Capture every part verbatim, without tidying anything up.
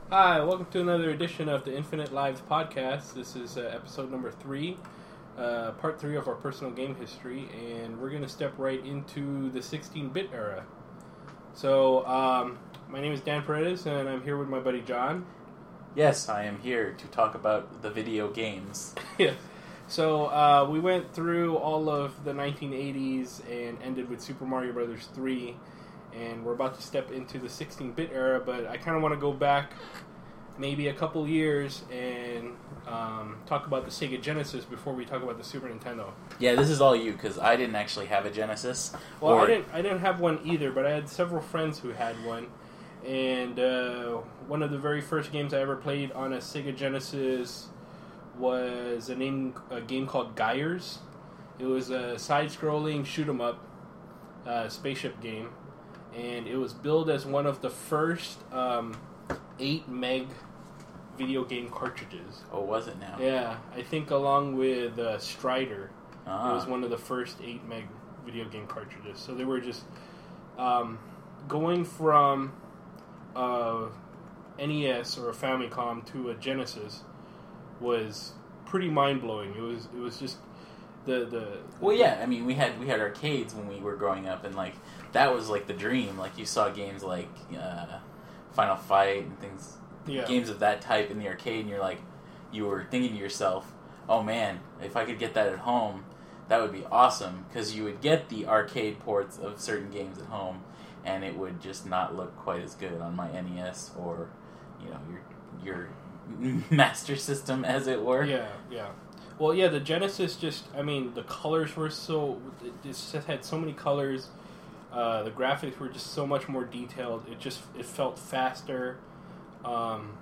Hi, welcome to another edition of the Infinite Lives podcast. This is uh, episode number three, uh, part three of our personal game history, and we're going to step right into the sixteen-bit era. So, um, my name is Dan Paredes, and I'm here with my buddy John. Yes, I am here to talk about the video games. Yeah. So, uh, we went through all of the nineteen eighties and ended with Super Mario Brothers three. And we're about to step into the sixteen-bit era, but I kind of want to go back maybe a couple years and um, talk about the Sega Genesis before we talk about the Super Nintendo. Yeah, this is all you, because I didn't actually have a Genesis. Well, or... I didn't. I didn't have one either, but I had several friends who had one. And uh, one of the very first games I ever played on a Sega Genesis was a name a game called Gyres. It was a side-scrolling shoot-'em-up uh, spaceship game. And it was billed as one of the first um, eight meg video game cartridges. Oh, was it now? Yeah, I think along with uh, Strider, Ah. it was one of the first eight meg video game cartridges. So they were just um, going from uh, N E S or a Famicom to a Genesis was pretty mind blowing. It was it was just the the. Well, yeah. I mean, we had we had arcades when we were growing up, and like that was like the dream. Like you saw games like uh, Final Fight and things, Yeah. games of that type in the arcade, and you're like, you were thinking to yourself, "Oh man, if I could get that at home, that would be awesome." Because you would get the arcade ports of certain games at home, and it would just not look quite as good on my N E S or, you know, your your Master System, as it were. Yeah, yeah. Well, yeah, the Genesis just, I mean, the colors were so, it just had so many colors. Uh, the graphics were just so much more detailed. It just, it felt faster. Um,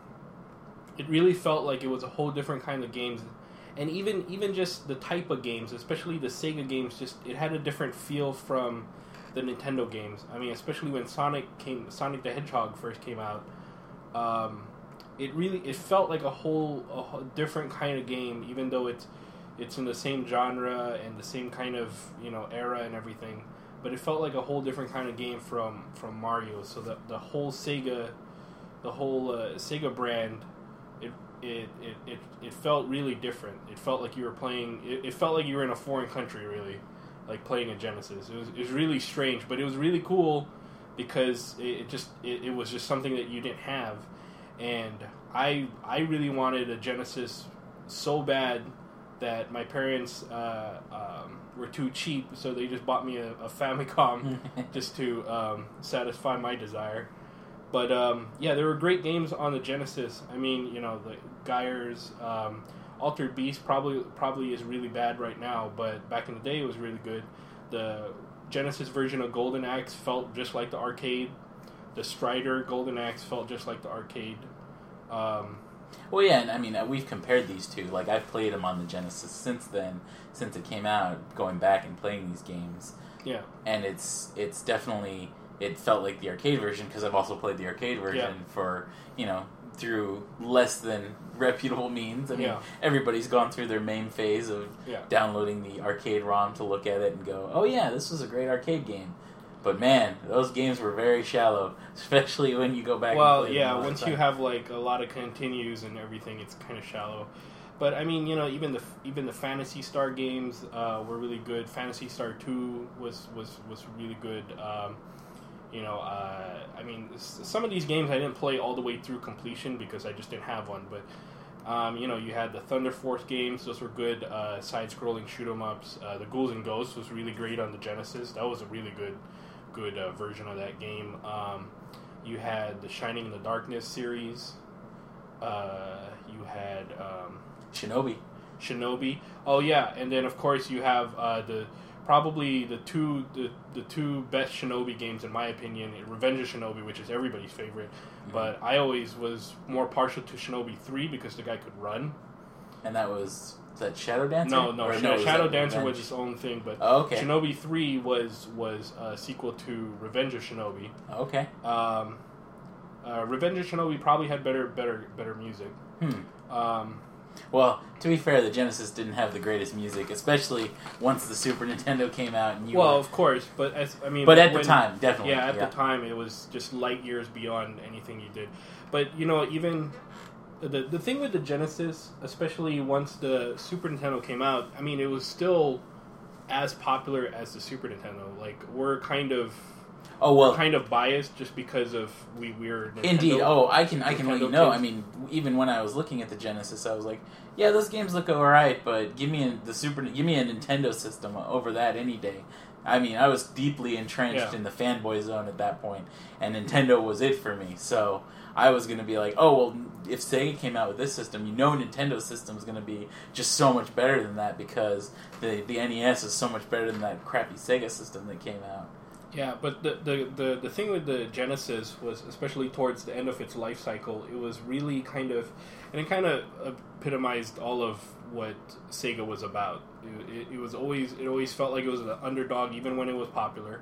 it really felt like it was a whole different kind of games. And even, even just the type of games, especially the Sega games, just, it had a different feel from the Nintendo games. I mean, especially when Sonic came, Sonic the Hedgehog first came out. Um... It really it felt like a whole, a whole different kind of game, even though it's it's in the same genre and the same kind of, you know, era and everything. But it felt like a whole different kind of game from, from Mario. So the the whole Sega, the whole uh, Sega brand, it, it it, it it felt really different. It felt like you were playing. It, it felt like you were in a foreign country, really, like playing a Genesis. It was it was really strange, but it was really cool because it, it just it, it was just something that you didn't have. And I I really wanted a Genesis so bad that my parents uh, um, were too cheap, so they just bought me a, a Famicom just to um, satisfy my desire. But um, yeah, there were great games on the Genesis. I mean, you know, the Gyres, um, Altered Beast probably probably is really bad right now, but back in the day it was really good. The Genesis version of Golden Axe felt just like the arcade. The Strider Golden Axe felt just like the arcade. Um, well, yeah, and I mean, uh, we've compared these two. Like, I've played them on the Genesis since then, since it came out, going back and playing these games. Yeah. And it's it's definitely, it felt like the arcade version, because I've also played the arcade version yeah. for, you know, through less than reputable means. I mean, yeah. everybody's gone through their main phase of yeah. downloading the arcade ROM to look at it and go, oh yeah, this was a great arcade game. But man, those games were very shallow, especially when you go back well, and play yeah, them. Well, yeah, once you have like a lot of continues and everything, it's kind of shallow. But I mean, you know, even the even the Phantasy Star games uh, were really good. Phantasy Star two was was, was really good. Um, you know, uh, I mean, some of these games I didn't play all the way through completion because I just didn't have one. But um, you know, you had the Thunder Force games; those were good uh, side-scrolling shoot-'em-ups. Uh, the Ghouls and Ghosts was really great on the Genesis. That was a really good. good uh, version of that game. Um, you had the Shining in the Darkness series. Uh, you had um, Shinobi. Shinobi. Oh yeah, and then of course you have uh, the probably the two the, the two best Shinobi games in my opinion. Revenge of Shinobi, which is everybody's favorite, mm-hmm. but I always was more partial to Shinobi three because the guy could run. And that was. Is that Shadow Dancer? No, no. Sh- no Shadow Dancer Revenge? was its own thing, but oh, okay. Shinobi three was was a sequel to Revenge of Shinobi. Okay. Um, uh, Revenge of Shinobi probably had better better better music. Hmm. Um, Well, to be fair, the Genesis didn't have the greatest music, especially once the Super Nintendo came out. And you well, were... of course, but as I mean, but at when, the time, definitely, yeah, at yeah. the time, it was just light years beyond anything you did. But you know, even the the thing with the Genesis, especially once the Super Nintendo came out, I mean, it was still as popular as the Super Nintendo. Like, we're kind of. Oh well, kind of biased just because of we we're Nintendo, indeed. Oh, I can I can let you know. kids. I mean, even when I was looking at the Genesis, I was like, yeah, those games look alright, but give me a, the Super, give me a Nintendo system over that any day. I mean, I was deeply entrenched Yeah. in the fanboy zone at that point, and Nintendo was it for me. So I was going to be like, oh well, if Sega came out with this system, you know, Nintendo's system is going to be just so much better than that because the the N E S is so much better than that crappy Sega system that came out. Yeah, but the, the, the, the thing with the Genesis was, especially towards the end of its life cycle, it was really kind of, and it kind of epitomized all of what Sega was about. It, it, it was always, it always felt like it was an underdog, even when it was popular.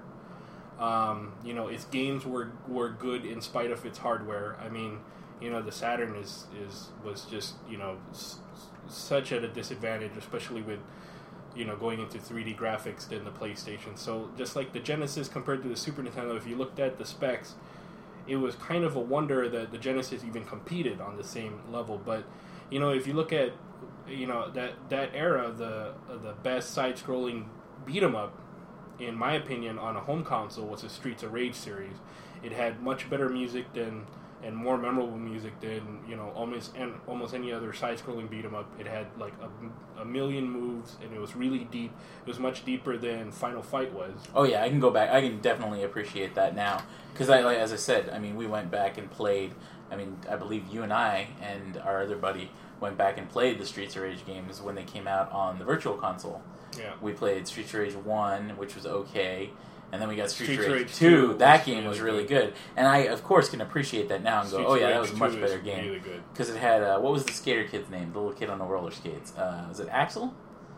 Um, you know, its games were were good in spite of its hardware. I mean, you know, the Saturn is is was just you know s- such at a disadvantage, especially with. You know, going into three D graphics than the PlayStation. So just like the Genesis compared to the Super Nintendo, if you looked at the specs, it was kind of a wonder that the Genesis even competed on the same level. But you know, if you look at you know that that era, the the best side-scrolling beat 'em up, in my opinion, on a home console was the Streets of Rage series. It had much better music than. And more memorable music than you know almost and almost any other side-scrolling beat 'em up. It had like a, a million moves, and it was really deep. It was much deeper than Final Fight was. Oh yeah, I can go back. I can definitely appreciate that now because I, like, as I said, I mean, we went back and played. I mean, I believe you and I and our other buddy went back and played the Streets of Rage games when they came out on the Virtual Console. Yeah, we played Streets of Rage one, which was okay. And then we got Streets, Streets of of Rage Rage two. two That was game really was really good. good. And I, of course, can appreciate that now and go, Streets oh of yeah, that Rage was a much two better is game. really good. Because it had, uh, what was the skater kid's name? The little kid on the roller skates. Uh, was it Axel?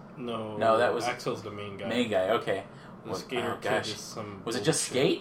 No, No, that was- Axel's the main guy. Main guy, okay. The What- skater oh, kid gosh. is some. Was it just bullshit. Skate?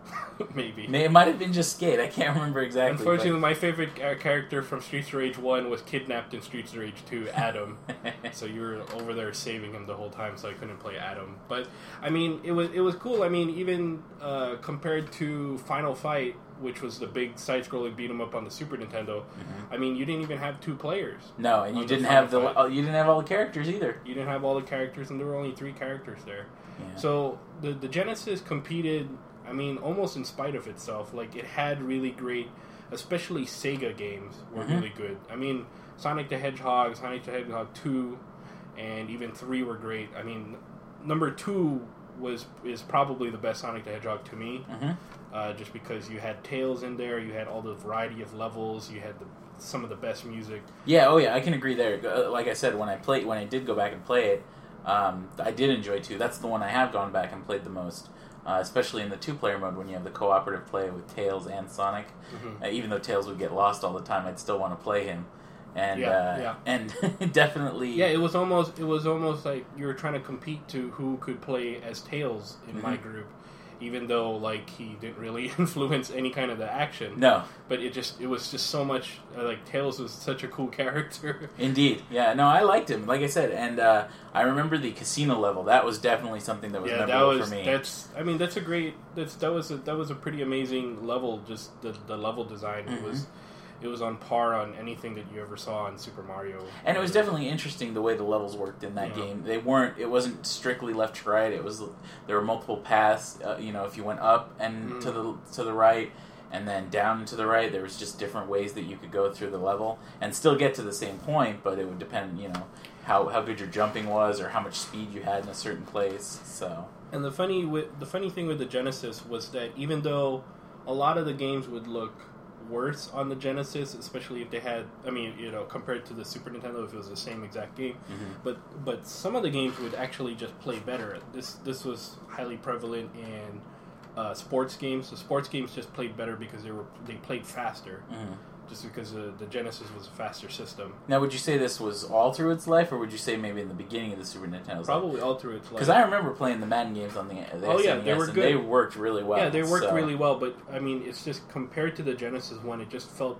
Maybe. It might have been just Skate. I can't remember exactly. Unfortunately, my favorite uh, character from Streets of Rage one was kidnapped in Streets of Rage two, Adam. So you were over there saving him the whole time, so I couldn't play Adam. But I mean, it was it was cool. I mean, even uh, compared to Final Fight, which was the big side-scrolling beat 'em up on the Super Nintendo. Mm-hmm. I mean, you didn't even have two players. No, and you on the didn't Final have the Fight. oh, you didn't have all the characters either. You didn't have all the characters, and there were only three characters there. Yeah. So the the Genesis competed. I mean, almost in spite of itself. Like, it had really great, especially Sega games were Mhm. really good. I mean, Sonic the Hedgehog, Sonic the Hedgehog two, and even three were great. I mean, number two was is probably the best Sonic the Hedgehog to me, Mm-hmm. uh, just because you had Tails in there, you had all the variety of levels, you had the, some of the best music. Yeah, oh yeah, I can agree there. Uh, Like I said, when I played, when I did go back and play it, um, I did enjoy two. That's the one I have gone back and played the most, uh, especially in the two-player mode when you have the cooperative play with Tails and Sonic. Mm-hmm. Uh, even though Tails would get lost all the time, I'd still want to play him. And Yeah, uh, yeah. and definitely, Yeah, it was almost it was almost like you were trying to compete to who could play as Tails in my Mhm. group, even though like he didn't really influence any kind of the action. no, But it just it was just so much uh, like Tails was such a cool character. indeed, yeah, no, I liked him. Like I said, and uh, I remember the casino level. That was definitely something that was yeah, that memorable was for me. that's I mean that's a great that's that was a, that was a pretty amazing level. Just the the level design Mhm. it was. It was on par on anything that you ever saw in Super Mario. And it was definitely interesting the way the levels worked in that Yeah. game. They weren't. It wasn't strictly left to right. It was. There were multiple paths. Uh, you know, if you went up and Mm. to the to the right, and then down and to the right, there was just different ways that you could go through the level and still get to the same point. But it would depend, you know, how how good your jumping was or how much speed you had in a certain place. So. And the funny with the funny thing with the Genesis was that even though a lot of the games would look worse on the Genesis, especially if they had, I mean, you know, compared to the Super Nintendo, if it was the same exact game, Mhm. but but some of the games would actually just play better. This this was highly prevalent in uh, sports games. The sports games just played better because they were they played faster, Mhm. just because uh, the Genesis was a faster system. Now, would you say this was all through its life, or would you say maybe in the beginning of the Super Nintendo's life? Probably all through its life. Because I remember playing the Madden games on the, the Oh, yeah, S N E S, they were and good. they worked really well. Yeah, they worked so- really well, but I mean, it's just compared to the Genesis one, it just felt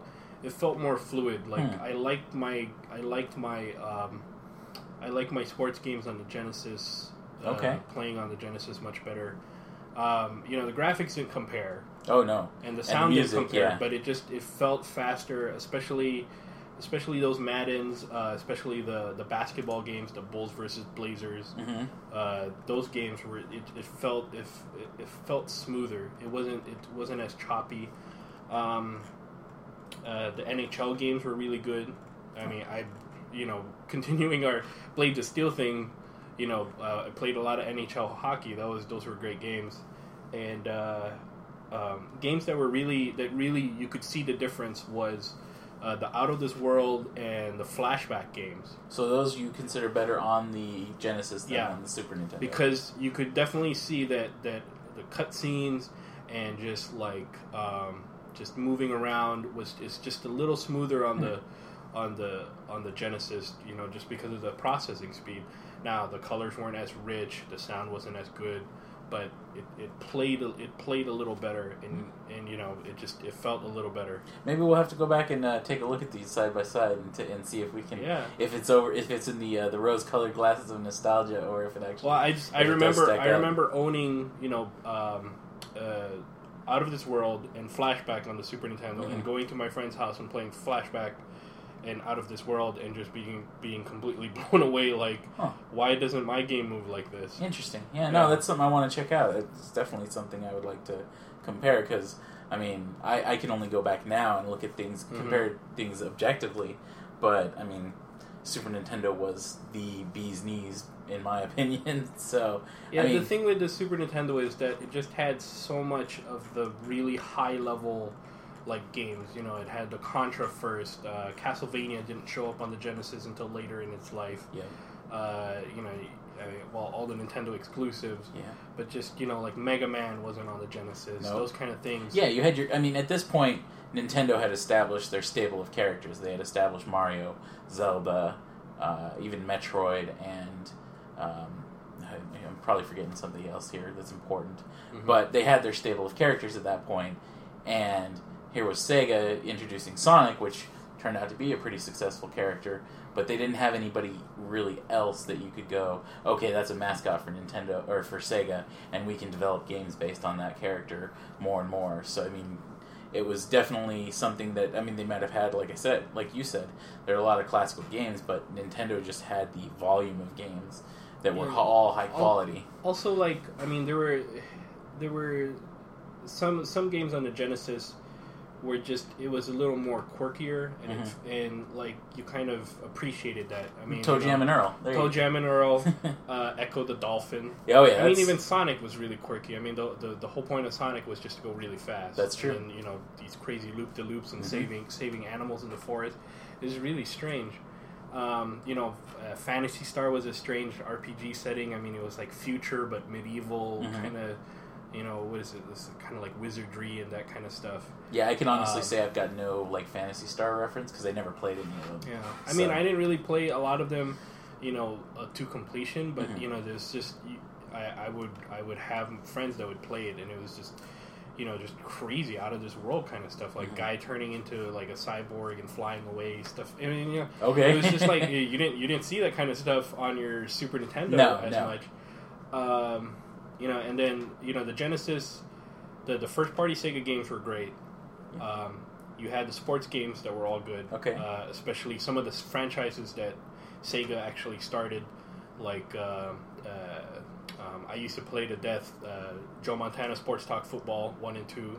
it felt more fluid. Like Hmm. I liked my I liked my um, I like my sports games on the Genesis. Uh, Okay. Playing on the Genesis much better. Um, you know, the graphics didn't compare, Oh no. and the And sound the music, didn't compare, yeah. but it just it felt faster, especially especially those Maddens, uh, especially the the basketball games, the Bulls versus Blazers. Hmm. Uh, those games were it, it felt if it, it felt smoother. It wasn't it wasn't as choppy. Um, uh, the N H L games were really good. I mean, I you know continuing our Blades of Steel thing. You know, uh, I played a lot of N H L hockey. That was those were great games, and uh, um, games that were really that really you could see the difference was uh, the Out of This World and the flashback games. So those you consider better on the Genesis than Yeah. on the Super Nintendo? Because you could definitely see that, that the cutscenes and just like um, just moving around was is just a little smoother on the on the on the Genesis, you know, just because of the processing speed. Now the colors weren't as rich, the sound wasn't as good, but it, it played a, it played a little better, and and you know it just it felt a little better. Maybe we'll have to go back and uh, take a look at these side by side and, to, and see if we can, Yeah. if it's over, if it's in the uh, the rose-colored glasses of nostalgia, or if it actually. Well, I just I if it does remember stack I up. remember owning you know um, uh, Out of This World and Flashback on the Super Nintendo, Mhm. and going to my friend's house and playing Flashback and Out of This World, and just being being completely blown away. Like, Huh. why doesn't my game move like this? Interesting. Yeah, no, Yeah. that's something I want to check out. It's definitely something I would like to compare because, I mean, I, I can only go back now and look at things, Mhm. compare things objectively, but, I mean, Super Nintendo was the bee's knees, in my opinion, so, Yeah, I mean, the thing with the Super Nintendo is that it just had so much of the really high level like games. You know, it had the Contra first. Uh, Castlevania didn't show up on the Genesis until later in its life. yeah, Uh, you know, I mean, well, all the Nintendo exclusives, yeah. but just you know, like Mega Man wasn't on the Genesis. No. Those kind of things. Yeah, you had your, I mean, at this point, Nintendo had established their stable of characters. They had established Mario, Zelda, uh, even Metroid, and um, I, I'm probably forgetting something else here that's important. Mhm. But they had their stable of characters at that point, and here was Sega introducing Sonic, which turned out to be a pretty successful character, but they didn't have anybody really else that you could go, okay, that's a mascot for Nintendo, or for Sega, and we can develop games based on that character more and more. So, I mean, it was definitely something that, I mean, they might have had, like I said, like you said, there are a lot of classical games, but Nintendo just had the volume of games that were Yeah. all high quality. Also, like I mean, there were there were some some games on the Genesis were just it was a little more quirkier, and it's, and like you kind of appreciated that. I mean, Toe you Jam know, and Earl. There Toe you Jam and Earl, uh, Echo the Dolphin. Yeah, oh yeah, I mean, that's- even Sonic was really quirky. I mean, the, the the whole point of Sonic was just to go really fast. That's true. And then, you know, these crazy loop de loops and Mhm. saving saving animals in the forest is really strange. Um, you know, uh, Phantasy Star was a strange R P G setting. I mean, it was like future but medieval Mhm. kind of. You know, what is it? This kind of like wizardry and that kind of stuff. Yeah, I can honestly Um, say I've got no like Fantasy Star reference because I never played any of them. Yeah, I So- mean, I didn't really play a lot of them, you know, uh, to completion. But Mhm. you know, there's just you- I, I would I would have friends that would play it, and it was just you know just crazy, out of this world kind of stuff. Like Mhm. guy turning into like a cyborg and flying away stuff. I mean, you know, Okay. it was just like you you didn't you didn't see that kind of stuff on your Super Nintendo No, as no. much. Um, you know, and then you know the Genesis, the the first party Sega games were great. Yeah. Um, you had the sports games that were all good. Okay. Uh, especially some of the franchises that Sega actually started, like uh, uh, um, I used to play to death uh, Joe Montana Sports Talk Football one and two.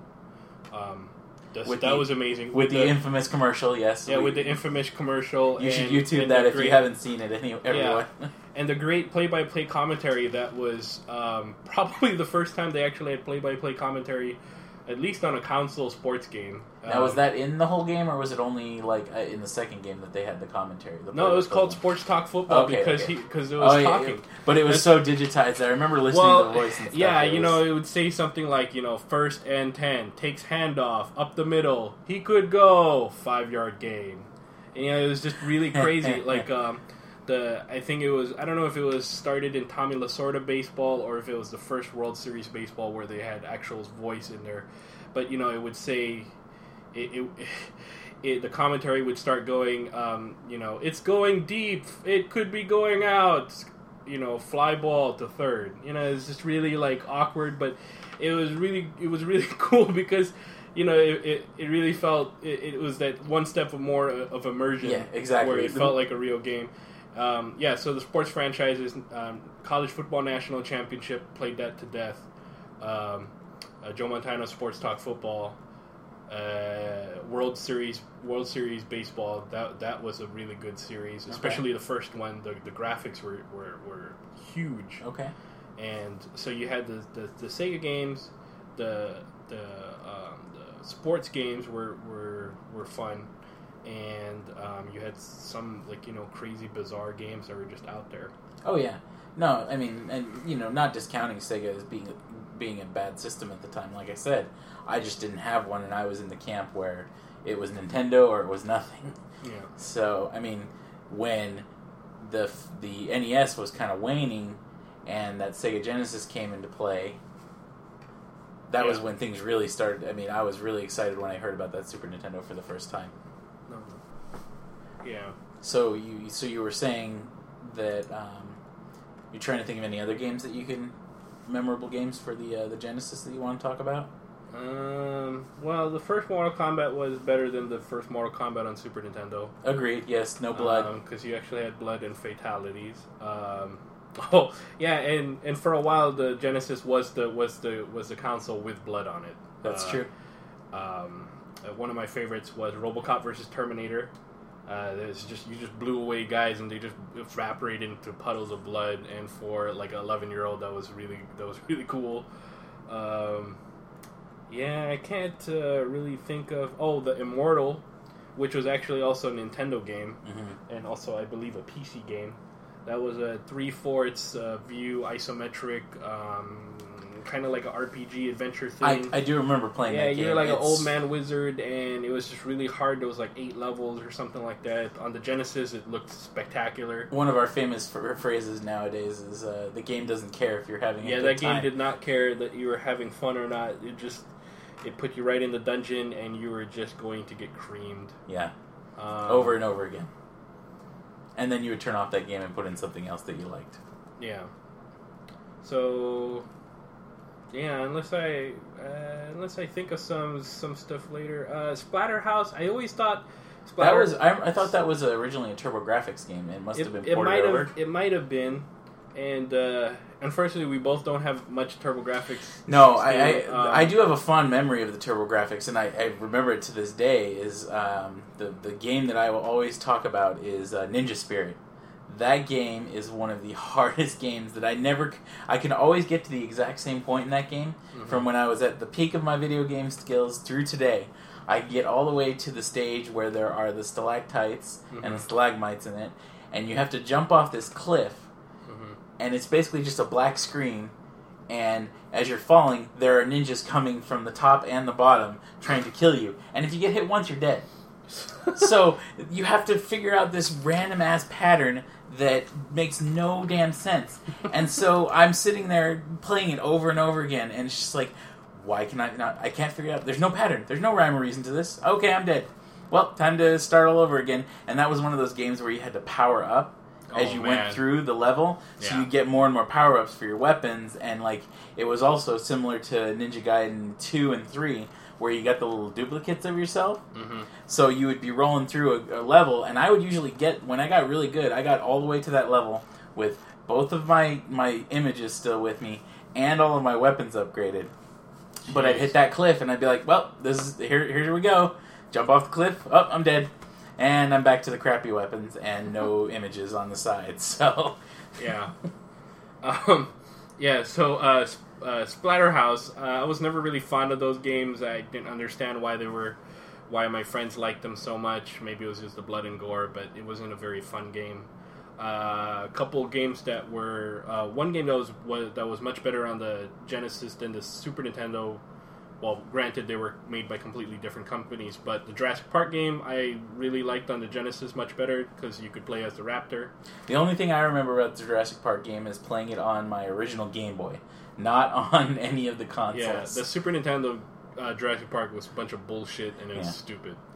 Um, this, With that the- was amazing. with the, infamous commercial, yes. yeah, we- with the infamous commercial. You should and- YouTube and that the if great- you haven't seen it. Any, everyone. and the great play-by-play commentary that was um, probably the first time they actually had play-by-play commentary, at least on a console sports game. Now, was Um, that in the whole game, or was it only like uh, in the second game that they had the commentary? The No, it was play-by-play called one? Sports Talk Football Okay, because okay. he because it was Oh, yeah, talking. yeah. But it was so digitized. I remember listening Well, to the voice and stuff. yeah, It you was- know, it would say something like, you know, first and ten, takes handoff, up the middle, he could go, five yard gain. And, you know, it was just really crazy. like, um, the I think it was, I don't know if it was started in Tommy Lasorda baseball or if it was the first World Series baseball where they had actual voice in there. But, you know, it would say, it, it it, the commentary would start going, um, you know, it's going deep, it could be going out, you know, fly ball to third. You know, it's just really like awkward, but it was really it was really cool because, you know, it it, it really felt it, it was that one step of more of immersion. Yeah, exactly. Where it felt like a real game. Um, yeah, so the sports franchises, um, College Football National Championship played that to death. Um, uh, Joe Montana Sports Talk Football, uh, World Series, World Series Baseball. That that was a really good series, especially okay. the first one. The the graphics were, were, were huge. Okay. And so you had the the, the Sega games, the the um, the sports games were were were fun. And um, you had some, like, you know, crazy, bizarre games that were just out there. Oh, yeah. No, I mean, and, you know, not discounting Sega as being being a bad system at the time. Like I said, I just didn't have one, and I was in the camp where it was Nintendo or it was nothing. Yeah. So, I mean, when the the N E S was kind of waning and that Sega Genesis came into play, that yeah. was when things really started. I mean, I was really excited when I heard about that Super Nintendo for the first time. No. Yeah. So you so you were saying that um, you're trying to think of any other games that you can memorable games for the uh, the Genesis that you want to talk about? Um. Well, the first Mortal Kombat was better than the first Mortal Kombat on Super Nintendo. Agreed. Yes. No blood. Because um, you actually had blood and fatalities. Um. Oh yeah, and, and for a while the Genesis was the was the was the console with blood on it. That's uh, true. Um. Uh, one of my favorites was RoboCop versus Terminator. Uh, there's just you just blew away guys and they just evaporated into puddles of blood. And for like an eleven year old, that was really that was really cool. Um, yeah, I can't uh, really think of oh the Immortal, which was actually also a Nintendo game, mm-hmm. and also I believe a P C game. That was a three fourths uh, view isometric. Um, kind of like an R P G adventure thing. I, I do remember playing yeah, that game. Yeah, you're like it's... an old man wizard, and it was just really hard. There was like eight levels or something like that. On the Genesis, it looked spectacular. One of our famous f- phrases nowadays is, uh, the game doesn't care if you're having a yeah, good that time. game did not care that you were having fun or not. It just, it put you right in the dungeon, and you were just going to get creamed. Yeah, um, over and over again. And then you would turn off that game and put in something else that you liked. Yeah. So... Yeah, unless I uh, unless I think of some some stuff later. Uh, Splatterhouse. I always thought Splatter... that was. I, I thought that was originally a TurboGrafx game. It must it, have been it ported might over. Have, it might have been, and uh, unfortunately, we both don't have much TurboGrafx. No, I I, um, I do have a fond memory of the TurboGrafx, and I, I remember it to this day. Is um, the the game that I will always talk about is uh, Ninja Spirit. That game is one of the hardest games that I never... I can always get to the exact same point in that game mm-hmm. from when I was at the peak of my video game skills through today. I get all the way to the stage where there are the stalactites mm-hmm. and the stalagmites in it, and you have to jump off this cliff, mm-hmm. and it's basically just a black screen, and as you're falling, there are ninjas coming from the top and the bottom trying to kill you. And if you get hit once, you're dead. So you have to figure out this random ass pattern that makes no damn sense. And so I'm sitting there playing it over and over again, and it's just like, why can I not? I can't figure it out. There's no pattern. There's no rhyme or reason to this. Okay, I'm dead. Well, time to start all over again. And that was one of those games where you had to power up as oh, you man. went through the level, so yeah. you get more and more power ups for your weapons. And like it was also similar to Ninja Gaiden two and three. Where you got the little duplicates of yourself. Mm-hmm. So you would be rolling through a, a level, and I would usually get, when I got really good, I got all the way to that level with both of my, my images still with me, and all of my weapons upgraded. Jeez. But I'd hit that cliff, and I'd be like, well, this is here. here we go. Jump off the cliff. Oh, I'm dead. And I'm back to the crappy weapons, and no images on the side, so... Yeah. um, yeah, so... Uh, Uh, Splatterhouse. Uh, I was never really fond of those games. I didn't understand why they were, why my friends liked them so much. Maybe it was just the blood and gore, but it wasn't a very fun game. Uh, a couple games that were uh, one game that was, was that was much better on the Genesis than the Super Nintendo. Well, granted, they were made by completely different companies, but the Jurassic Park game I really liked on the Genesis much better because you could play as the raptor. The only thing I remember about the Jurassic Park game is playing it on my original Game Boy, not on any of the consoles. Yeah, the Super Nintendo uh, Jurassic Park was a bunch of bullshit and it was yeah. stupid.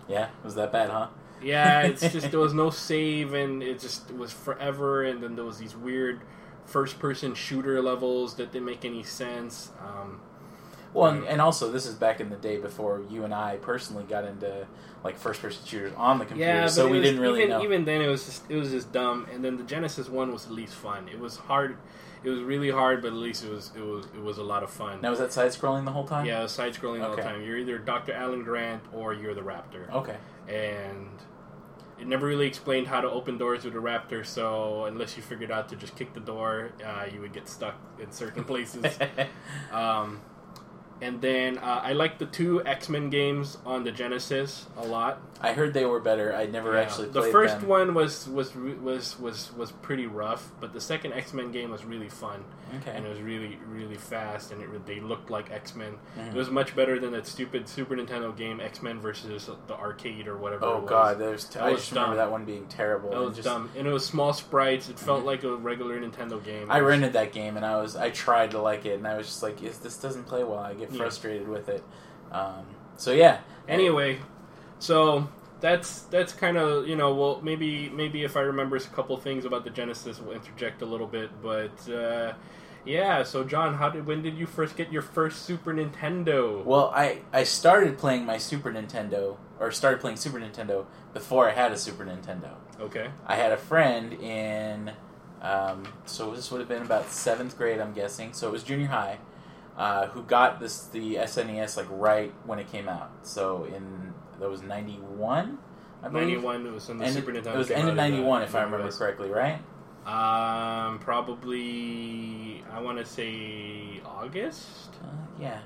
Yeah, was that bad, huh? Yeah, it's just there was no save, and it just it was forever. And then there was these weird first-person shooter levels that didn't make any sense. Um, well, and, and also this is back in the day before you and I personally got into like first-person shooters on the computer, yeah, so but we was, didn't really even, know. Even then, it was just, it was just dumb. And then the Genesis one was at least fun. It was hard. It was really hard, but at least it was it was it was a lot of fun. Now was that side-scrolling the whole time? Yeah, it was side-scrolling all Okay. the time. You're either Doctor Alan Grant or you're the Raptor. Okay. And it never really explained how to open doors with a Raptor, so unless you figured out to just kick the door, uh, you would get stuck in certain places. um, and then uh, I like the two X-Men games on the Genesis a lot. I heard they were better. I never Yeah. actually The played first them. one was was was was was pretty rough, but the second X-Men game was really fun. Okay. And it was really really fast, and it, they looked like X-Men. Mhm. It was much better than that stupid Super Nintendo game X-Men versus the arcade or whatever. Oh it was. god, there's t- That I was just remember dumb. that one being terrible. That and was just, dumb, and it was small sprites. It felt Mhm. like a regular Nintendo game. I It was- rented that game and I was I tried to like it and I was just like, "Is this doesn't play well?" I get Yeah. frustrated with it. Um, so yeah. Anyway, so that's that's kind of you know well maybe maybe if I remember a couple things about the Genesis, we'll interject a little bit. But uh, yeah, so John, how did when did you first get your first Super Nintendo? Well, I I started playing my Super Nintendo or started playing Super Nintendo before I had a Super Nintendo. Okay. I had a friend in, um, so this would have been about seventh grade, I'm guessing. So it was junior high, uh, who got this the S N E S like right when it came out. So in that was ninety-one, I believe. ninety-one was when the And Super it, Nintendo. it was came end out of in the- ninety-one, in if the I remember U S. correctly, right? Um, probably I want to say August, Uh, yeah.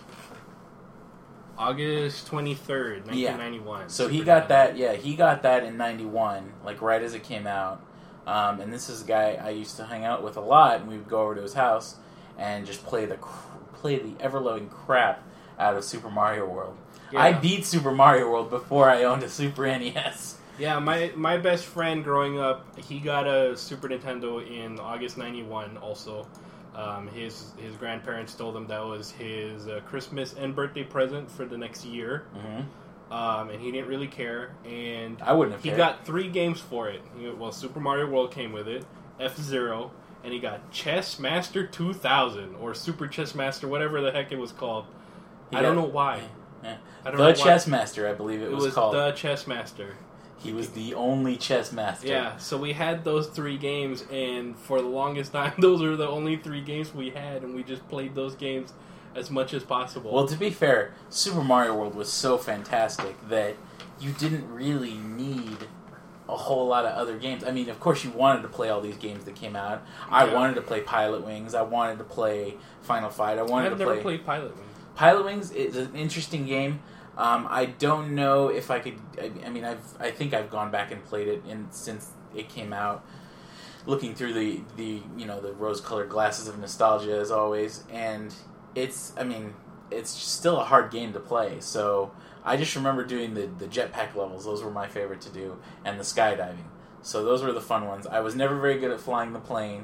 August twenty-third, nineteen ninety-one. So he Super got Nintendo. that, yeah, he got that in ninety-one, like right as it came out. Um, and this is a guy I used to hang out with a lot, and we would go over to his house and just play the cr- play the ever-loving crap out of Super Mario World. Yeah. I beat Super Mario World before I owned a Super N E S. Yeah, my my best friend growing up, he got a Super Nintendo in August ninety-one also. Um, his his grandparents told him that was his uh, Christmas and birthday present for the next year, Mm-hmm. um, and he didn't really care. And I wouldn't have he cared. got three games for it. He, well, Super Mario World came with it, F-Zero, and he got Chess Master two thousand or Super Chess Master, whatever the heck it was called. He I don't got- know why. Yeah. I don't The know why. Chess Master, I believe it, It was, was called. the Chess Master. He was the only chess master. Yeah, so we had those three games, and for the longest time, those were the only three games we had, and we just played those games as much as possible. Well, to be fair, Super Mario World was so fantastic that you didn't really need a whole lot of other games. I mean, of course, you wanted to play all these games that came out. I Yeah. wanted to play Pilot Wings. I wanted to play Final Fight. I wanted I've to never play... played Pilot Wings. Pilot Wings is an interesting game. Um, I don't know if I could. I, I mean, I've. I think I've gone back and played it in, since it came out. Looking through the, the you know the rose-colored glasses of nostalgia as always, and it's. I mean, it's still a hard game to play. So I just remember doing the the jetpack levels. Those were my favorite to do, and the skydiving. So those were the fun ones. I was never very good at flying the plane.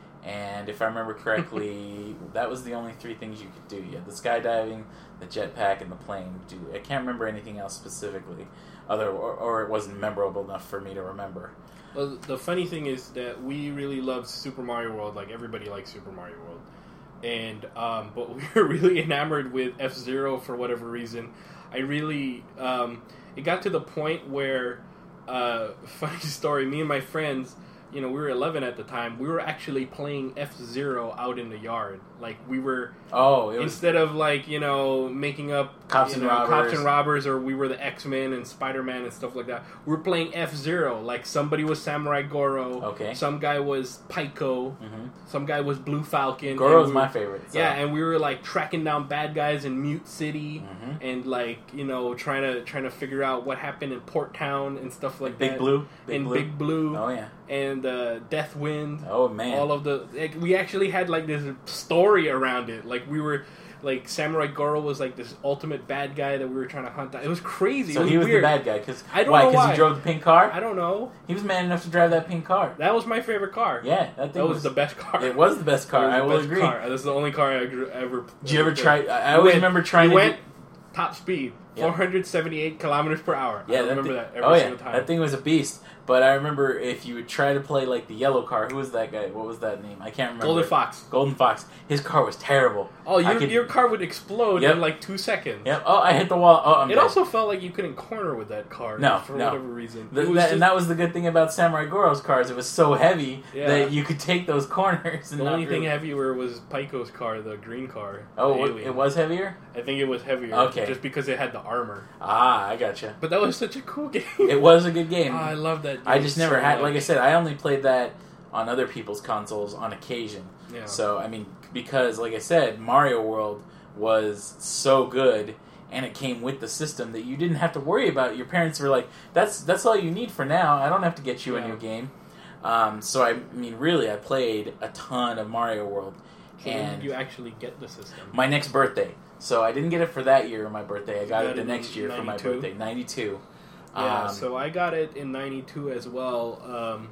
And if I remember correctly, that was the only three things you could do. You had the skydiving, the jetpack, and the plane. Do I can't remember anything else specifically, other or, or it wasn't memorable enough for me to remember. Well, the funny thing is that we really loved Super Mario World. Like, everybody likes Super Mario World. And, um, but we were really enamored with F-Zero for whatever reason. I really, um, it got to the point where, uh, funny story, me and my friends, you know, we were eleven at the time. We were actually playing F-Zero out in the yard. Like, we were, Oh, it was instead of, like, you know, making up Cops you and know, Robbers. Cops and Robbers, or we were the X-Men and Spider-Man and stuff like that. We were playing F-Zero. Like, somebody was Samurai Goro. Okay. Some guy was Pyko. Mhm. Some guy was Blue Falcon. Goro's and we were- my favorite. So. Yeah, and we were, like, tracking down bad guys in Mute City. Mhm. And, like, you know, trying to trying to figure out what happened in Port Town and stuff like Big that. Blue, Big and Blue. Big Blue. Oh yeah. And uh, Death Wind. Oh man. All of the like, we actually had like this story around it. Like we were like Samurai Goro was like this ultimate bad guy that we were trying to hunt down. It was crazy. so it was he was weird. the bad guy because I don't why? know Because why. he drove the pink car. I don't know. He was man enough to drive that pink car. That was my favorite car. Yeah, that thing that was, the best car. It was the best car. It was I the will best agree. Car. That's the only car I ever. ever Did you ever did. try? I I We always went- remember trying we to. went do, top speed. Yep. four hundred seventy-eight kilometers per hour. Yeah, I that remember thi- that every oh yeah, single time. that thing was a beast. But I remember if you would try to play like the yellow car, who was that guy? What was that name? I can't remember. Golden Fox. Golden Fox. His car was terrible. Oh, I your, could- your car would explode Yep. in like two seconds. Yep. Oh, I hit the wall. Oh, I'm It dead. also felt like you couldn't corner with that car. No, for no. whatever reason. The- It was that, just- and that was the good thing about Samurai Goro's cars. It was so heavy Yeah. that you could take those corners. And the not only thing really- heavier was Pyko's car, the green car. Oh, the what- Alien. it was heavier? I think it was heavier. Okay. Just because it had the armor. Ah, I gotcha. But that was such a cool game. It was a good game. Oh, I love that game I just never so had, much. like I said, I only played that on other people's consoles on occasion. Yeah. So, I mean, because, like I said, Mario World was so good, and it came with the system that you didn't have to worry about. Your parents were like, that's that's all you need for now. I don't have to get you a Yeah. new game. Um, so, I mean, really, I played a ton of Mario World. So when and did you actually get the system? my next birthday. So, I didn't get it for that year, my birthday. I got You it got the it next in year for my ninety-two? birthday, ninety-two. Yeah, Um, so I got it in ninety-two as well. Um,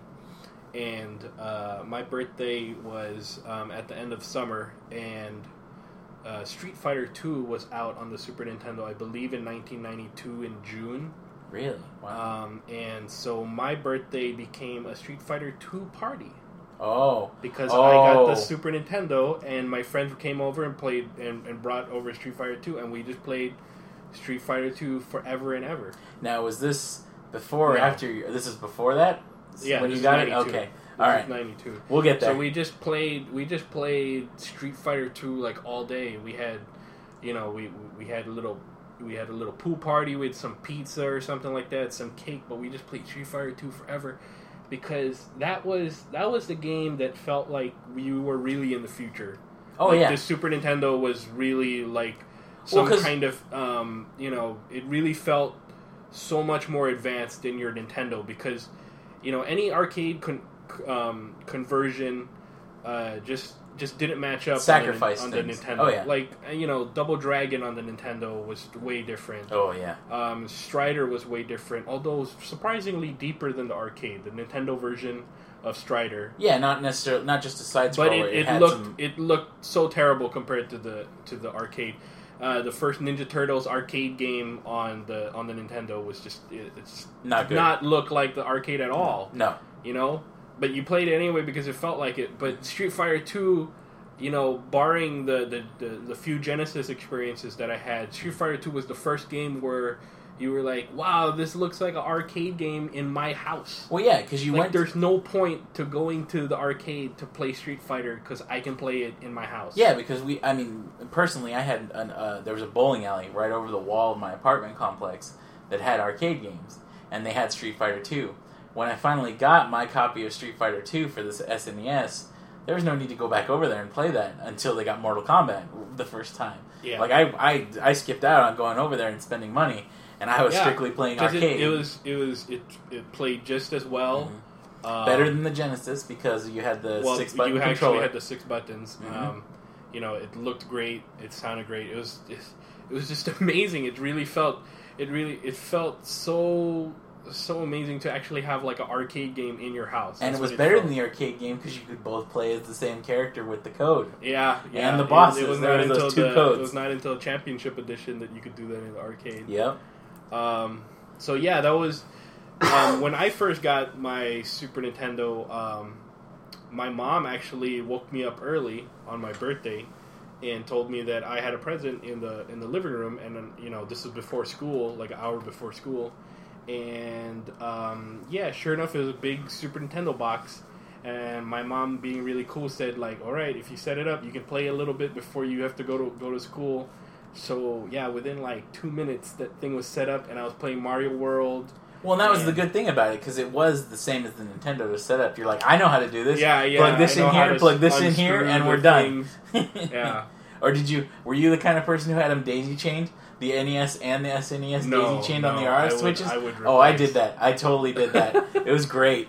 and uh, my birthday was um, at the end of summer, and uh, Street Fighter two was out on the Super Nintendo, I believe, in nineteen ninety-two in June. Really? Wow. Um, and so my birthday became a Street Fighter two party. Oh. Because I got Oh. the Super Nintendo, and my friends came over and played and, and brought over Street Fighter two, and we just played Street Fighter two forever and ever. Now, was this before or No. after? You, this is before that. Yeah, when this you is got it. ninety-two. Okay, This all is right. ninety-two. We'll get there. So we just played. We just played Street Fighter two like all day. We had, you know, we we had a little. We had a little pool party with some pizza or something like that, some cake. But we just played Street Fighter two forever, because that was that was the game that felt like we were really in the future. oh Like, yeah. the Super Nintendo was really like some Well, 'cause- kind of, um, you know, it really felt so much more advanced than your Nintendo, because, you know, any arcade con- um, conversion uh, just just didn't match up Sacrifice on the, on the things. Nintendo. Oh, yeah. Like, you know, Double Dragon on the Nintendo was way different. Oh yeah. Um, Strider was way different, although surprisingly deeper than the arcade. The Nintendo version of Strider. Yeah, not necessarily, not just a side But scroller. it, it had looked some, it looked so terrible compared to the to the arcade. Uh, the first Ninja Turtles arcade game on the on the Nintendo was just it, it's Not good. not look like the arcade at all. no. You know, but you played it anyway because it felt like it. But Street Fighter two, you know, barring the the, the, the few Genesis experiences that I had, Street Fighter two was the first game where you were like, wow, this looks like an arcade game in my house. Well, yeah, because you Like, went. there's no point to going to the arcade to play Street Fighter because I can play it in my house. Yeah, because we. I mean, personally, I had an. Uh, there was a bowling alley right over the wall of my apartment complex that had arcade games, and they had Street Fighter two. When I finally got my copy of Street Fighter two for this S N E S, there was no need to go back over there and play that until they got Mortal Kombat the first time. Yeah. Like I, I, I skipped out on going over there and spending money, and I was Yeah, strictly playing 'Cause arcade. It, it was it was it, it played just as well. Mhm. Um, better than the Genesis because you had the well, six button you actually controller. had the six buttons. Mhm. Um, you know, it looked great. It sounded great. It was it, it was just amazing. It really felt it really it felt so so amazing to actually have like an arcade game in your house. and That's it was what better felt. than the arcade game because you could both play as the same character with the code. Yeah, yeah. And the It- bosses, It, was there not was those until two the, codes. It was not until Championship Edition that you could do that in the arcade. Yep. Um, so yeah, that was um, when I first got my Super Nintendo. Um, my mom actually woke me up early on my birthday and told me that I had a present in the in the living room, and then, you know, this was before school, like an hour before school, and um, yeah, sure enough, it was a big Super Nintendo box. And my mom, being really cool, said like, "All right, if you set it up, you can play a little bit before you have to go to go to school." So yeah, within like two minutes, that thing was set up, and I was playing Mario World. Well, and that was And- the good thing about it because it was the same as the Nintendo to set up. You're like, I know how to do this. Yeah, yeah. Plug this I know in how here, to plug this in here, unscrew and the we're done. things. Yeah. Or did you? Were you the kind of person who had them daisy chained, the N E S and the S N E S No, daisy chained on no, the R I S would- switches? I would oh, I replace. did that. I totally did that. It was great.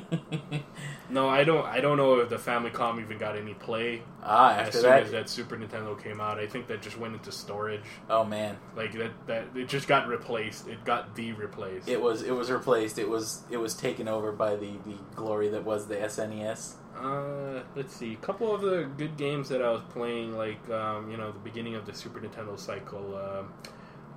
No, I don't. I don't know if the Famicom even got any play ah, as after soon that, as that Super Nintendo came out. I think that just went into storage. oh man, Like that. That it just got replaced. It got de-replaced. it was it was replaced. It was it was taken over by the, the glory that was the S N E S. Uh, let's see. A couple of the good games that I was playing, like um, you know, the beginning of the Super Nintendo cycle. Um,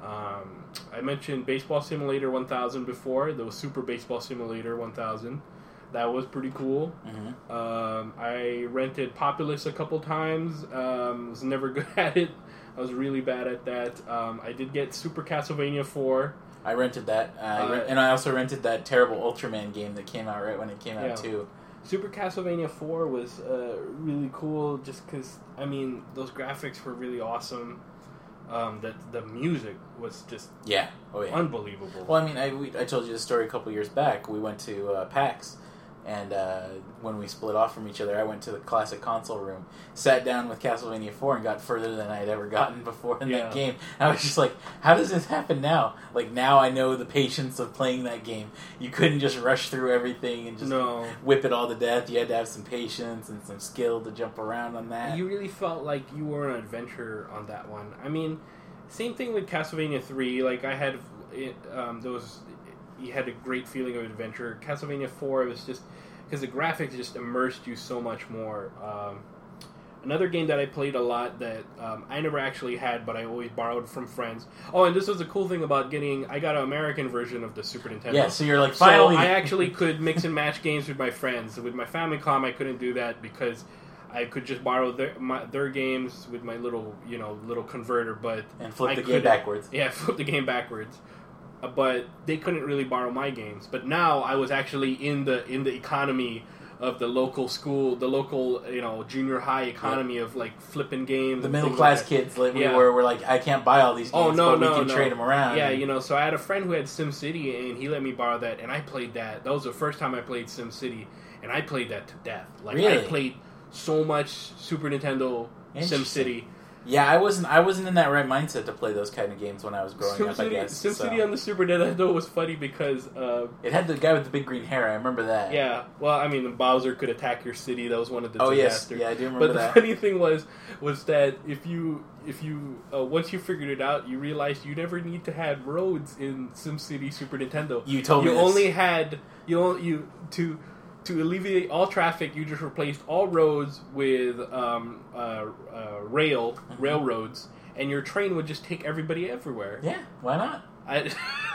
Um, I mentioned Baseball Simulator one thousand before. There was Super Baseball Simulator one thousand. That was pretty cool. Mm-hmm. Um, I rented Populous a couple times. Um, was never good at it. I was really bad at that. Um, I did get Super Castlevania four. I rented that, uh, I rent, and I also rented that terrible Ultraman game that came out right when it came out Yeah. too. Super Castlevania four was uh, really cool just because, I mean, those graphics were really awesome. Um, that the music was just Yeah, oh yeah, unbelievable. Well, I mean, I, we, I told you the story a couple years back. We went to uh, PAX, and uh, when we split off from each other, I went to the classic console room, sat down with Castlevania four, and got further than I'd ever gotten before in Yeah. that game. And I was just like, how does this happen now? Like, now I know the patience of playing that game. You couldn't just rush through everything and just No. whip it all to death. You had to have some patience and some skill to jump around on that. You really felt like you were on an adventure on that one. I mean, same thing with Castlevania three. Like, I had it, um, those. You had a great feeling of adventure. Castlevania four, it was just because the graphics just immersed you so much more. Um, another game that I played a lot that um, I never actually had, but I always borrowed from friends. Oh, and this was the cool thing about getting. I got an American version of the Super Nintendo. Yeah, so you're like, finally. So I actually could mix and match games with my friends. With my Famicom, I couldn't do that because I could just borrow their my, their games with my little you know little converter, but and flip I the game couldn't- backwards. Yeah, flip the game backwards. Uh, But they couldn't really borrow my games. But now I was actually in the in the economy of the local school, the local you know junior high economy of like flipping games. The and middle things class like that. kids like we Yeah. were were like, I can't buy all these games, Oh no, but no, we can no. trade them around. Yeah, you know. So I had a friend who had SimCity, and he let me borrow that, and I played that. That was the first time I played SimCity, and I played that to death. Like I Really? played so much Super Nintendo Interesting. SimCity. Yeah, I wasn't. I wasn't in that right mindset to play those kind of games when I was growing up. I SimCity, guess SimCity so. on the Super Nintendo was funny because, uh, It had the guy with the big green hair. I remember that. yeah. Well, I mean, Bowser could attack your city. That was one of the Oh yes, disasters. yeah, I do remember But the that. funny thing was, was that if you, if you, uh, once you figured it out, you realized you never need to have roads in SimCity Super Nintendo. You told me You this. only had you only, you to to alleviate all traffic. You just replaced all roads with um, uh, uh, rail Mm-hmm. railroads, and your train would just take everybody everywhere. Yeah, why not? I,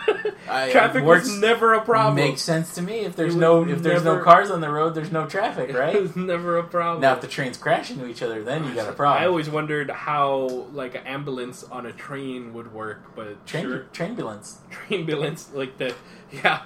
I- traffic works- was never a problem. Makes sense to me. If there's It no was if there's no never- cars on the road, there's no traffic, It right? was never a problem. Now, if the trains crash into each other, then you got a problem. I always wondered how like an ambulance on a train would work, but train sure, train ambulance. train ambulance like that, yeah.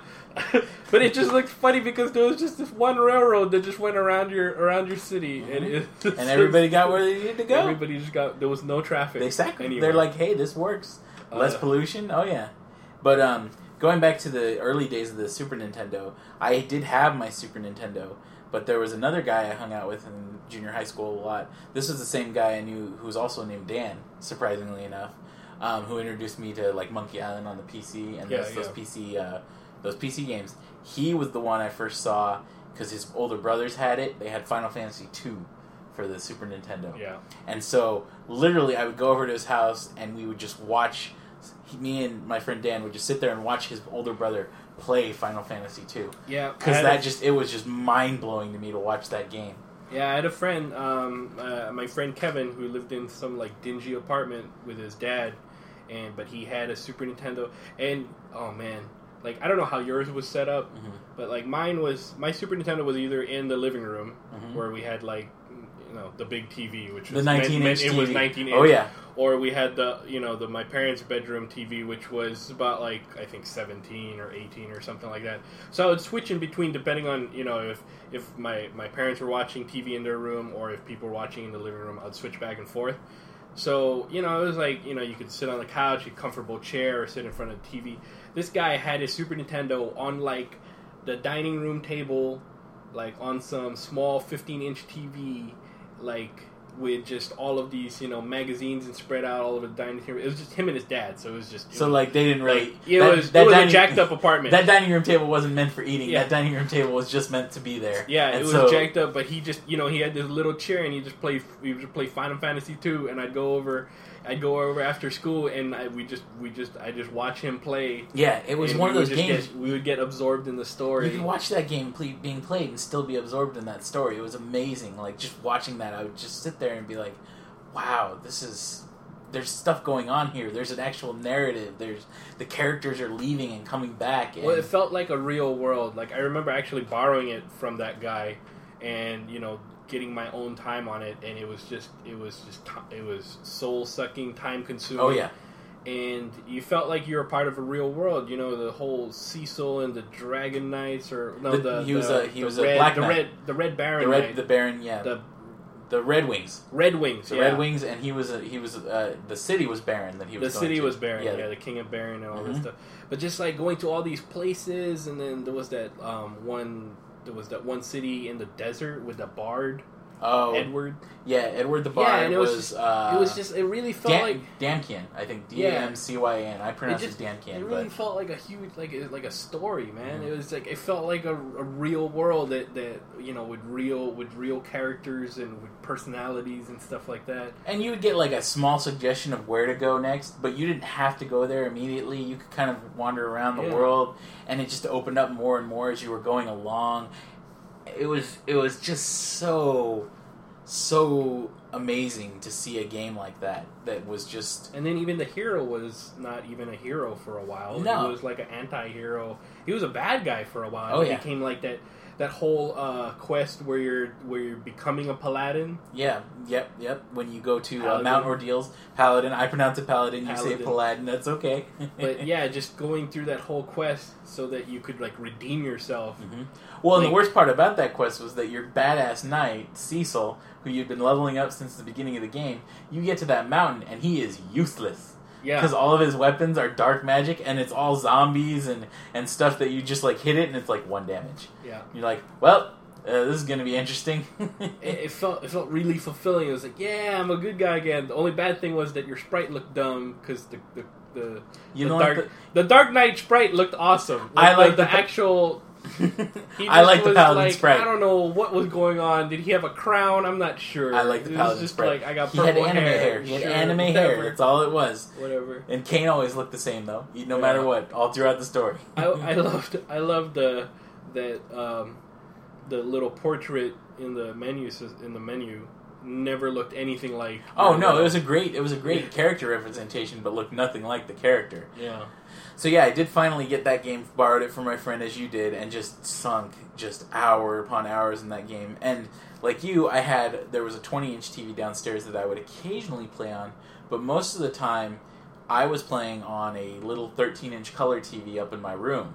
But it just looked funny because there was just this one railroad that just went around your around your city, and it, And everybody got where they needed to go. Everybody just got there was no traffic. Exactly. anywhere. They're like, hey, this works. Less Uh, pollution. Oh yeah. But um, going back to the early days of the Super Nintendo, I did have my Super Nintendo, but there was another guy I hung out with in junior high school a lot. This was the same guy I knew who was also named Dan, surprisingly enough, um, who introduced me to like Monkey Island on the P C and Yeah, those, those yeah. P C uh, those P C games. He was the one I first saw because his older brothers had it. They had Final Fantasy two for the Super Nintendo. yeah. And so, literally, I would go over to his house, and we would just watch. He, me and my friend Dan would just sit there and watch his older brother play Final Fantasy two. Yeah, Because I had that a- just it was just mind blowing to me to watch that game. Yeah, I had a friend, um, uh, my friend Kevin, who lived in some like dingy apartment with his dad, and but he had a Super Nintendo, and oh man, like I don't know how yours was set up, Mhm. but like mine was my Super Nintendo was either in the living room Mhm. where we had like you know the big T V, which The was nineteen meant- inch meant- T V. It was nineteen inch. Oh yeah, Or we had the you know the my parents' bedroom T V, which was about like I think seventeen or eighteen or something like that. So I would switch in between depending on you know if if my, my parents were watching T V in their room or if people were watching in the living room, I'd switch back and forth. So you know it was like you know you could sit on the couch, a comfortable chair, or sit in front of the T V. This guy had his Super Nintendo on like the dining room table, like on some small fifteen inch T V, like with just all of these, you know, magazines and spread out all over the dining table. It was just him and his dad, so it was just... It so was, like they didn't really. like, it that, was, that it was dining, a jacked up apartment. That dining room table wasn't meant for eating. Yeah. That dining room table was just meant to be there. yeah, And it was so, jacked up, but he just, you know, he had this little chair and he just played, we would just play Final Fantasy two, and I'd go over, I'd go over after school, and I, we just, we just, I just watch him play. Yeah, it was and one of we would those just games. Get, we would get absorbed in the story. You could watch that game ple- being played and still be absorbed in that story. It was amazing. Like just watching that, I would just sit there and be like, "Wow, this is there's stuff going on here. There's an actual narrative. There's the characters are leaving and coming back. And well, it felt like a real world. Like I remember actually borrowing it from that guy, and you know, getting my own time on it, and it was just, it was just, it was soul sucking, time consuming. Oh yeah. And you felt like you were part of a real world, you know, the whole Cecil and the Dragon Knights, or no, The- the he was the, a- he the was a red, Black the Knight. red, the Red Baron, The red, Knight, the Baron, yeah, the the Red Wings, Red Wings, the yeah. Red Wings, and he was a, he was uh, the city was Baron that he The was. going city to. was Baron, yeah. Yeah. the King of Baron and all Mhm. that stuff. But just like going to all these places, and then there was that um, one, there was that one city in the desert with the Bard, Oh, Edward. yeah, Edward the Bard Yeah, and it was was. just- uh, It was just, it really felt Dan- like. Damkian, I think D Yeah. A M C Y A N. I pronounce it, just- Damkian, It really but felt like a huge, like a, like a story, man. Mhm. It was like it felt like a, a real world that, that you know with real with real characters and with personalities and stuff like that. and you would get like a small suggestion of where to go next, but you didn't have to go there immediately. You could kind of wander around the Yeah. world, and it just opened up more and more as you were going along. It was it was just so so amazing to see a game like that that was just And then even the hero was not even a hero for a while. No. He was like an anti-hero. He was a bad guy for a while. Oh, It yeah. became like that that whole uh, quest where you're where you're becoming a paladin. yeah yep yep when you go to uh, Paladin. Mount Ordeals Paladin. I pronounce it Paladin, you say Paladin. Paladin, that's okay. But yeah, just going through that whole quest so that you could like redeem yourself. Mhm. Well, and the Like- worst part about that quest was that your badass knight, Cecil, who you'd been leveling up since the beginning of the game, you get to that mountain and he is useless. Yeah. Because all of his weapons are dark magic and it's all zombies and, and stuff that you just like hit it and it's like one damage. Yeah. You're like, well, uh, this is going to be interesting. It, it felt it felt really fulfilling. It was like, yeah, I'm a good guy again. The only bad thing was that your sprite looked dumb because the the the, You the know dark what the Dark Knight sprite looked awesome. I like the, the- the actual. He I just like the was Paladin like, sprite. I don't know what was going on. Did he have a crown? I'm not sure. I like the It was Paladin just sprite. like I got he had purple anime hair. hair. He had Sure, anime whatever, hair. That's all it was. Whatever. And Kane always looked the same though, no Yeah. matter what, all throughout the story. I, I loved I loved the that um, the little portrait in the menu sys- in the menu never looked anything like. Oh no, it was a great it was a great character representation, but looked nothing like the character. yeah. So yeah, I did finally get that game, borrowed it from my friend as you did, and just sunk just hour upon hours in that game. And like you, I had there was a twenty inch T V downstairs that I would occasionally play on, but most of the time I was playing on a little thirteen inch color T V up in my room.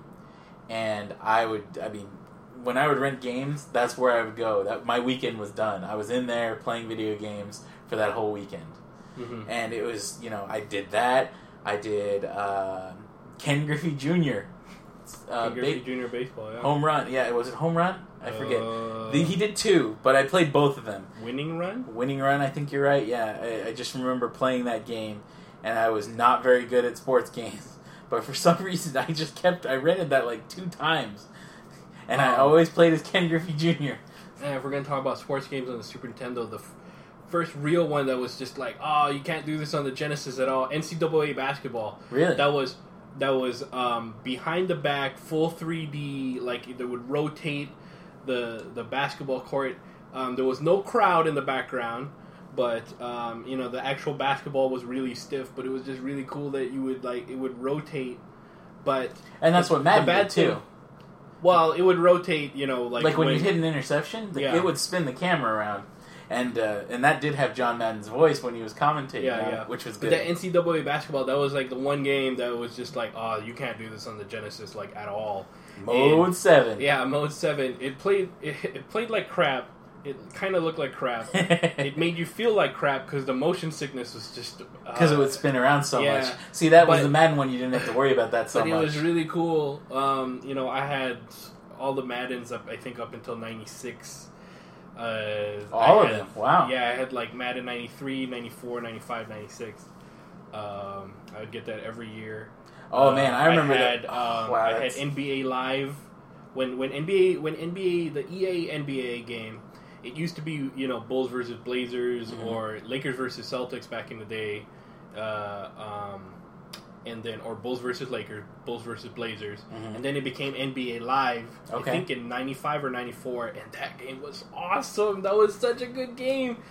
And I would, I mean, when I would rent games, that's where I would go. That my weekend was done. I was in there playing video games for that whole weekend. Mm-hmm. And it was, you know, I did that. I did uh, Ken Griffey Junior Uh, Griffey ba- Junior Baseball. Yeah. home run. Yeah, was it home run? I forget. Uh, The, he did two, but I played both of them. winning run. Winning run, I think you're right. Yeah, I, I just remember playing that game, and I was not very good at sports games. But for some reason, I just kept. I rented that like two times, and I Oh. always played as Ken Griffey Junior And if we're gonna talk about sports games on the Super Nintendo, the f- first real one that was just like, oh, you can't do this on the Genesis at all. N C double A basketball. Really? That was that was um, behind the back, full three D. Like that would rotate the the basketball court. Um, there was no crowd in the background, but um, you know the actual basketball was really stiff. But it was just really cool that you would like it would rotate. But and that's what Madden the bad did too. thing- well, it would rotate. You know, like Like, when, when you hit an interception, the, Yeah. it would spin the camera around, and uh, and that did have John Madden's voice when he was commentating, Yeah, on it, yeah. which was But good. that N C double A basketball, that was like the one game that was just like, oh, you can't do this on the Genesis like at all. Mode And- seven. Yeah, Mode Seven. It played. It, it played like crap. It kind of looked like crap. It made you feel like crap because the motion sickness was just Because uh, it would spin around so yeah. much. See, that was But- the Madden one. You didn't have to worry about that so But it much. was really cool. Um, you know, I had all the Maddens up. I think up until ninety-six. Uh, All I of had- them. Wow. Yeah, I had like Madden ninety-three, ninety-four, ninety-five, ninety-six. Um, I would get that every year. Oh Uh, man, I remember had, that. Um, wow, I had that's- N B A Live when when N B A when N B A the E A N B A game. It used to be you know Bulls versus Blazers Mhm. or Lakers versus Celtics back in the day, uh, um, and then or Bulls versus Lakers, Bulls versus Blazers, Mhm. and then it became N B A Live. Okay. I think in ninety-five or ninety-four, and that game was awesome. That was such a good game.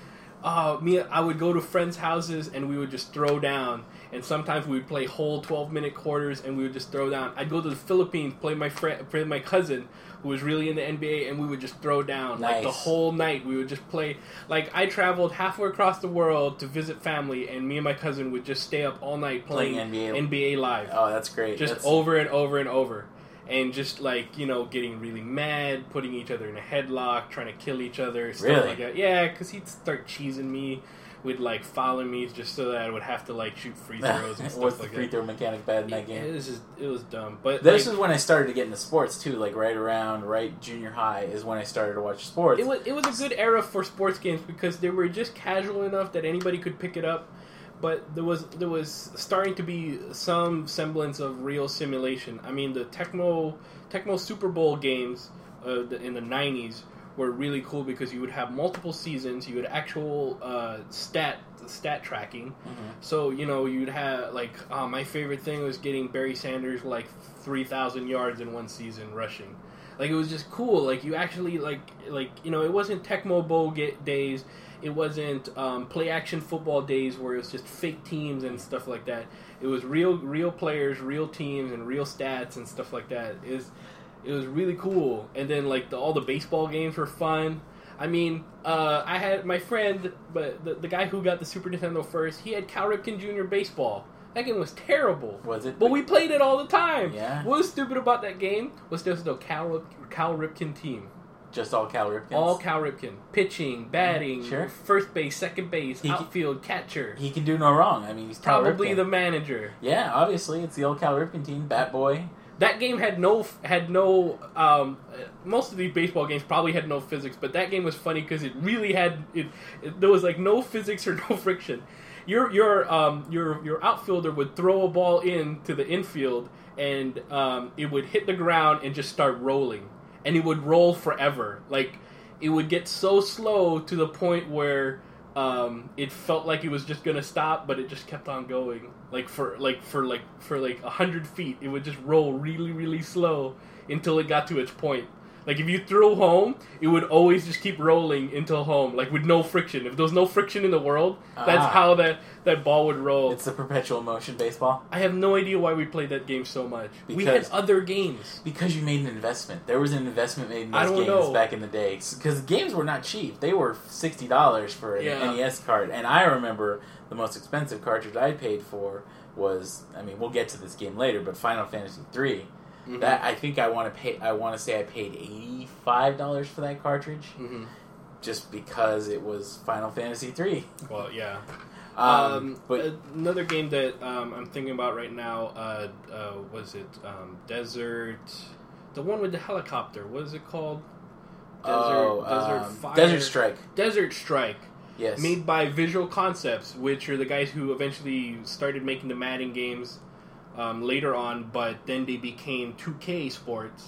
uh, me, I would go to friends' houses and we would just throw down. And sometimes we would play whole twelve minute quarters and we would just throw down. I'd go to the Philippines, play my friend, play my cousin who was really in the N B A, and we would just throw down. Nice. Like the whole night we would just play. Like I traveled halfway across the world to visit family, and me and my cousin would just stay up all night playing, Playing N B A. N B A Live. Oh, that's great. Just that's... over and over and over. And just like, you know, getting really mad, putting each other in a headlock, trying to kill each other, stuff Really? like that. Yeah, because he'd start cheesing me with like fouling me just so that I would have to like shoot free throws and stuff What's like the free that. throw mechanic bad in that It, game? it was just, it was dumb. But This like, is when I started to get into sports too. Like right around right junior high is when I started to watch sports. it was it was a good era for sports games because they were just casual enough that anybody could pick it up. But there was there was starting to be some semblance of real simulation. I mean, the Tecmo Tecmo Super Bowl games uh, the, in the nineties were really cool because you would have multiple seasons. You had actual uh, stat stat tracking. Mm-hmm. So you know you'd have like uh, my favorite thing was getting Barry Sanders like three thousand yards in one season rushing. Like it was just cool. Like you actually like like you know it wasn't Tecmo Bowl get days. It wasn't um, play action football days where it was just fake teams and stuff like that. It was real real players, real teams, and real stats and stuff like that. It was, it was really cool. And then like the, all the baseball games were fun. I mean, uh, I had my friend, but the, the guy who got the Super Nintendo first, he had Cal Ripken Junior Baseball. That game was terrible. Was it? But we played it all the time. Yeah. What was stupid about that game was there was no Cal, Cal Ripken team. Just all Cal Ripkins? All Cal Ripken. Pitching, batting, Sure. first base, second base, He- outfield, catcher. He can do no wrong. I mean, he's Cal Probably Ripken. the manager. Yeah, obviously it's the old Cal Ripken team, Bat Boy. That game had no had no. Um, most of these baseball games probably had no physics, but that game was funny because it really had it, it. There was like no physics or no friction. Your your um your your outfielder would throw a ball in to the infield, and um, it would hit the ground and just start rolling, and it would roll forever. Like it would get so slow to the point where um, it felt like it was just gonna stop, but it just kept on going. Like for like for like for like a hundred feet, it would just roll really really slow until it got to its point. Like if you threw home, it would always just keep rolling until home, like with no friction. If there was no friction in the world, that's Ah. how that, that ball would roll. It's the perpetual motion baseball. I have no idea why we played that game so much. we had Because- other games. Because you made an investment. There was an investment made in I those don't games know. back in the day. Because games were not cheap. They were sixty dollars for an Yeah. N E S card. And I remember the most expensive cartridge I paid for was, I mean, we'll get to this game later, but Final Fantasy three. Mhm. That I think I want to pay. I want to say I paid eighty-five dollars for that cartridge, Mm-hmm. just because it was Final Fantasy three. Well, yeah. Um, Um, but another game that um, I'm thinking about right now uh, uh, was it um, Desert, the one with the helicopter. What is it called? Desert, oh, Desert um, Fire, Desert Strike. Desert Strike. Yes, Made by Visual Concepts, which are the guys who eventually started making the Madden games um, later on, but then they became two K Sports.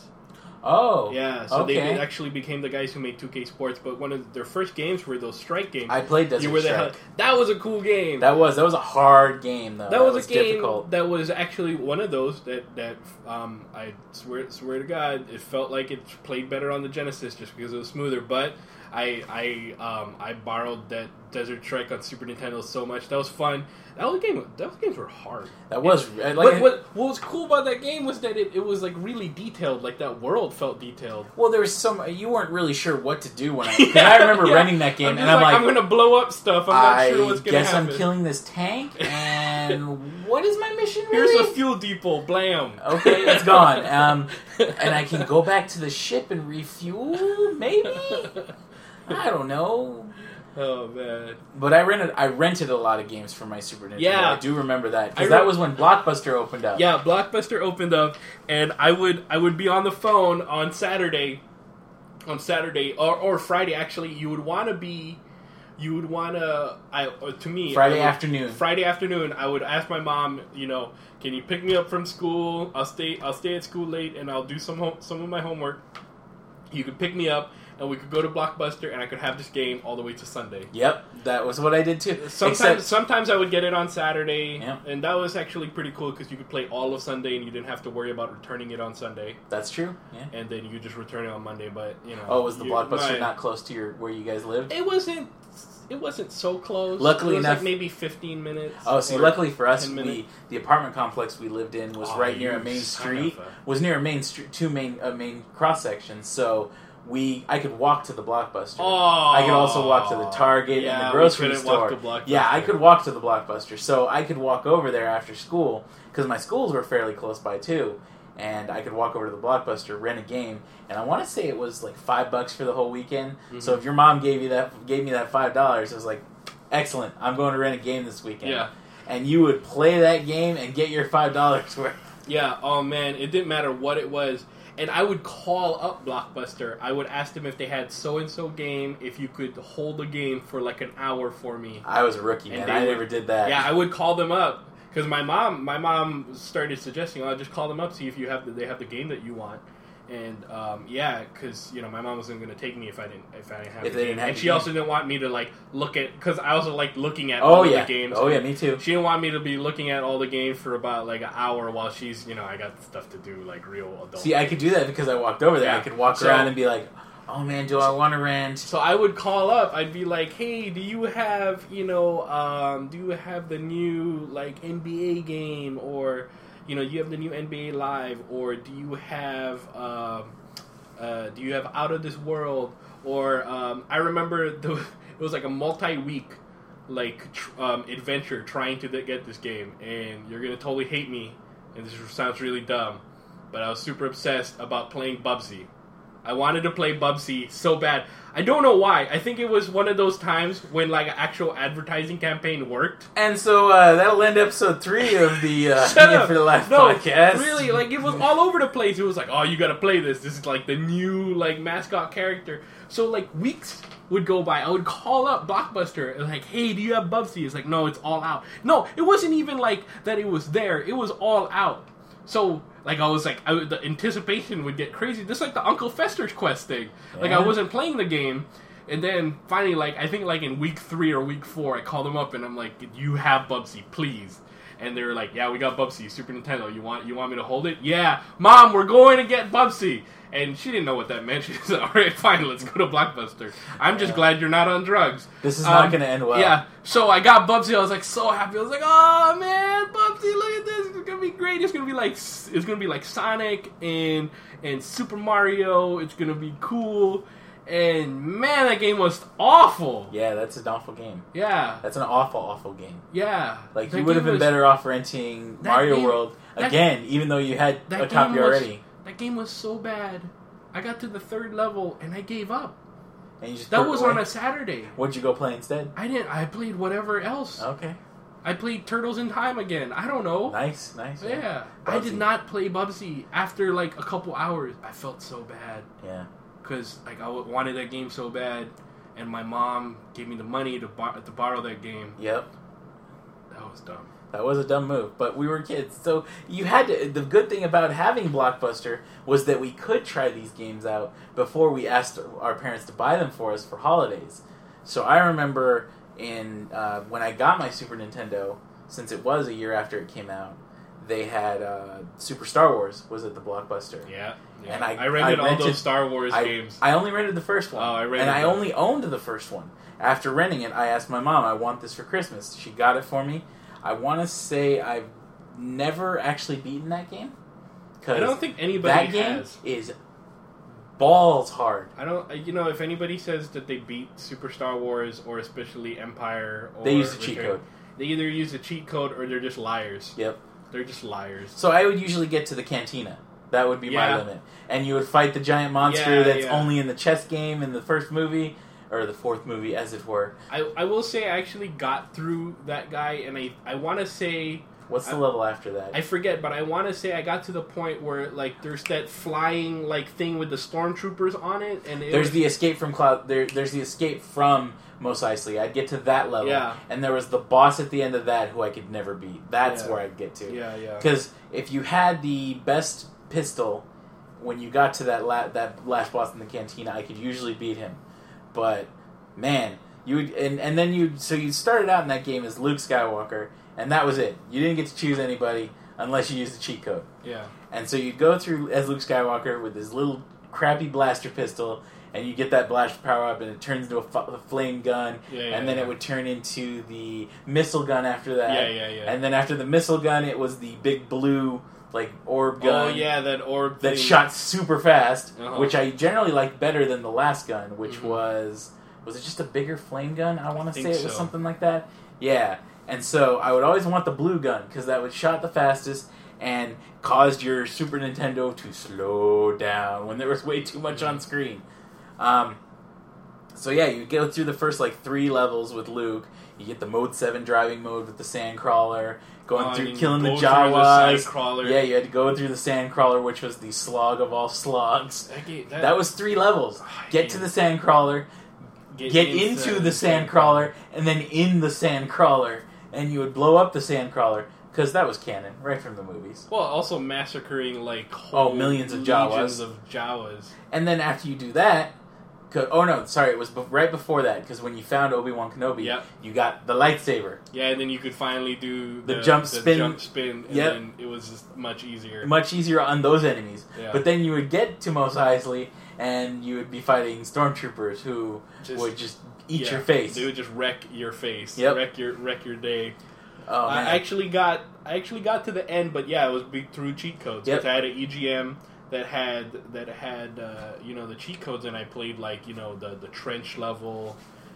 Oh, Yeah, so okay. they actually became the guys who made two K Sports, but one of their first games were those Strike games. I played Desert you were the Strike. hell- that was a cool game. That was that was a hard game though. That was, a game difficult. that was actually one of those that that um, I swear swear to God, it felt like it played better on the Genesis just because it was smoother. But I I um, I borrowed that Desert Strike on Super Nintendo so much. That was fun. That was a game. Those games were hard. That was like But what what was cool about that game was that it, it was like really detailed. Like that world felt detailed. well, there was some you weren't really sure what to do when I. 'cause I remember Yeah. renting that game I'm and just I'm like, I'm gonna blow up stuff. I'm not I sure what's gonna guess happen. I'm killing this tank, and what is my mission Here's really? a fuel depot. Blam. Okay, it's gone. Um, and I can go back to the ship and refuel, maybe? I don't know. Oh man. But I rented I rented a lot of games for my Super Nintendo. Yeah. I do remember that. I Because re- that was when Blockbuster opened up. Yeah, Blockbuster opened up, and I would I would be on the phone on Saturday, on Saturday or, or Friday. Actually, you would want to be, you would want to. I uh, to me Friday I would- afternoon. Friday afternoon, I would ask my mom, you know, can you pick me up from school? I'll stay I'll stay at school late, and I'll do some home, some of my homework. You could pick me up, and we could go to Blockbuster, and I could have this game all the way to Sunday. Yep, that was what I did too. Sometimes, Except, sometimes I would get it on Saturday, yeah. and that was actually pretty cool because you could play all of Sunday, and you didn't have to worry about returning it on Sunday. That's true. Yeah. And then you could just return it on Monday. But you know, oh, was the you, Blockbuster my, not close to your where you guys lived? It wasn't. It wasn't so close. Luckily it was enough, like maybe fifteen minutes. Oh, see, luckily for us, we we the apartment complex we lived in was oh, right near a main street. A... Was near a main street, two main uh, main cross sections. So we, I could walk to the Blockbuster. Oh, I could also walk to the Target yeah, and the grocery we store. Walk to yeah, I could walk to the Blockbuster. So I could walk over there after school because my schools were fairly close by too. And I could walk over to the Blockbuster, rent a game, and I want to say it was like five bucks for the whole weekend. Mm-hmm. So if your mom gave you that, gave me that five dollars, it was like, excellent, I'm going to rent a game this weekend. Yeah. And you would play that game and get your five dollars worth. Yeah, oh man, it didn't matter what it was. And I would call up Blockbuster. I would ask them if they had so-and-so game, if you could hold the game for like an hour for me. I was a rookie, and man. I would, never did that. Yeah, I would call them up. Because my mom, my mom started suggesting, "Oh, just call them up, see if you have the, they have the game that you want." And um, yeah, because you know my mom wasn't going to take me if I didn't if I didn't have if the they game. didn't have and she game. also didn't want me to like look at because I also like looking at oh, all yeah. the games. Oh yeah, me too. She didn't want me to be looking at all the games for about like an hour while she's you know I got stuff to do like real adult. See, I could do that because I walked over there. Yeah. I could walk so, around and be like, "Oh man, do I want to rent?" So I would call up. I'd be like, "Hey, do you have, you know, um, do you have the new like N B A game, or, you know, you have the new N B A Live, or do you have, um, uh, do you have Out of This World?" Or um, I remember the, it was like a multi-week like tr- um, adventure trying to get this game, and you're gonna totally hate me, and this sounds really dumb, but I was super obsessed about playing Bubsy. I wanted to play Bubsy so bad. I don't know why. I think it was one of those times when like an actual advertising campaign worked. And so uh, that'll end episode three of the uh, For the Life no, podcast. Really, like it was all over the place. It was like, oh, you got to play this. This is like the new like mascot character. So like weeks would go by. I would call up Blockbuster and like, hey, do you have Bubsy? It's like, no, it's all out. No, it wasn't even like that. It was there. It was all out. So. Like, I was like, I, the anticipation would get crazy. Just like the Uncle Fester's Quest thing. Like, yeah. I wasn't playing the game. And then, finally, like, I think, like, in week three or week four, I called them up and I'm like, you have Bubsy, please. And they were like, yeah, we got Bubsy, Super Nintendo. You want you want me to hold it? Yeah. Mom, we're going to get Bubsy. And she didn't know what that meant. She said, all right, fine, let's go to Blockbuster. I'm just yeah. glad you're not on drugs. This is um, not going to end well. Yeah. So I got Bubsy. I was like so happy. I was like, oh, man, Bubsy, look at this. It's going to be great. It's going to be like it's going to be like Sonic and and Super Mario. It's going to be cool. And man, that game was awful. Yeah, that's an awful game. Yeah. That's an awful, awful game. Yeah. Like, you would have been was, better off renting Mario game, World that, again, even though you had a copy was, already. That game was so bad. I got to the third level and I gave up. And you just that was away? On a Saturday. What'd you go play instead? I didn't. I played whatever else. Okay. I played Turtles in Time again. I don't know. Nice, nice. Yeah. yeah. I did not play Bubsy. After like a couple hours, I felt so bad. Yeah. Because like I wanted that game so bad, and my mom gave me the money to bar- to borrow that game. Yep. That was dumb. That was a dumb move, but we were kids, so you had to. The good thing about having Blockbuster was that we could try these games out before we asked our parents to buy them for us for holidays. So I remember in uh, when I got my Super Nintendo, since it was a year after it came out, they had uh, Super Star Wars was at the Blockbuster. Yeah, yeah. And I, I rented, I rented all those Star Wars I, games. I only rented the first one. Oh, I rented and I them. only owned the first one. After renting it, I asked my mom, "I want this for Christmas." She got it for me. I want to say I've never actually beaten that game. I don't think anybody that game has. is balls hard. I don't. You know, if anybody says that they beat Super Star Wars or especially Empire, or they use the cheat code. They either use a cheat code or they're just liars. Yep, they're just liars. So I would usually get to the cantina. That would be yeah. my limit. And you would fight the giant monster yeah, that's yeah. only in the chess game in the first movie. Or the fourth movie, as it were. I, I will say I actually got through that guy, and I, I want to say... What's the I, level after that? I forget, but I want to say I got to the point where, like, there's that flying, like, thing with the stormtroopers on it, and it There's was, the escape from Cloud... There, there's the escape from Mos Eisley. I'd get to that level. Yeah. And there was the boss at the end of that who I could never beat. That's yeah. where I'd get to. Yeah, yeah. Because if you had the best pistol when you got to that la- that last boss in the cantina, I could usually beat him. But man, you would, and and then you so you started out in that game as Luke Skywalker, and that was it. You didn't get to choose anybody unless you used the cheat code. Yeah. And so you'd go through as Luke Skywalker with his little crappy blaster pistol, and you get that blaster power up, and it turns into a, f- a flame gun, Yeah, yeah, and then yeah. it would turn into the missile gun after that. Yeah, yeah, yeah. And then after the missile gun, it was the big blue like orb gun. Oh yeah, that orb that thing. shot super fast, Uh-huh. which I generally liked better than the last gun, which Mhm. was was it just a bigger flame gun? I want to say think it was so. something like that. Yeah, and so I would always want the blue gun because that would shot the fastest and caused your Super Nintendo to slow down when there was way too much on screen. Um, so yeah, you go through the first like three levels with Luke. You get the Mode seven driving mode with the Sandcrawler, going Oh, through and you killing the go through Jawas. Sandcrawler. Yeah, you had to go through the Sandcrawler, which was the slog of all slogs. That, ga- that, That was three levels. I Get hate to it. the Sandcrawler, get into the Sandcrawler, and then in the Sandcrawler, and you would blow up the Sandcrawler, because that was canon, right from the movies. Well, also massacring like whole Oh, millions of legions Jawas. of Jawas. And then after you do that, 'cause- oh no, sorry, it was be- right before that, because when you found Obi-Wan Kenobi, Yep. you got the lightsaber. Yeah, and then you could finally do The jump spin. jump spin, and Yep. then it was just much easier. Much easier on those enemies. Yeah. But then you would get to Mos Eisley, and you would be fighting stormtroopers who Just- would just eat Yeah, your face. They would just wreck your face. Yep. Wreck your wreck your day. Oh, man. I actually got I actually got to the end, but yeah, it was be- through cheat codes. Yep. Because I had an E G M that had that had uh, you know the cheat codes, and I played like you know the, the trench level,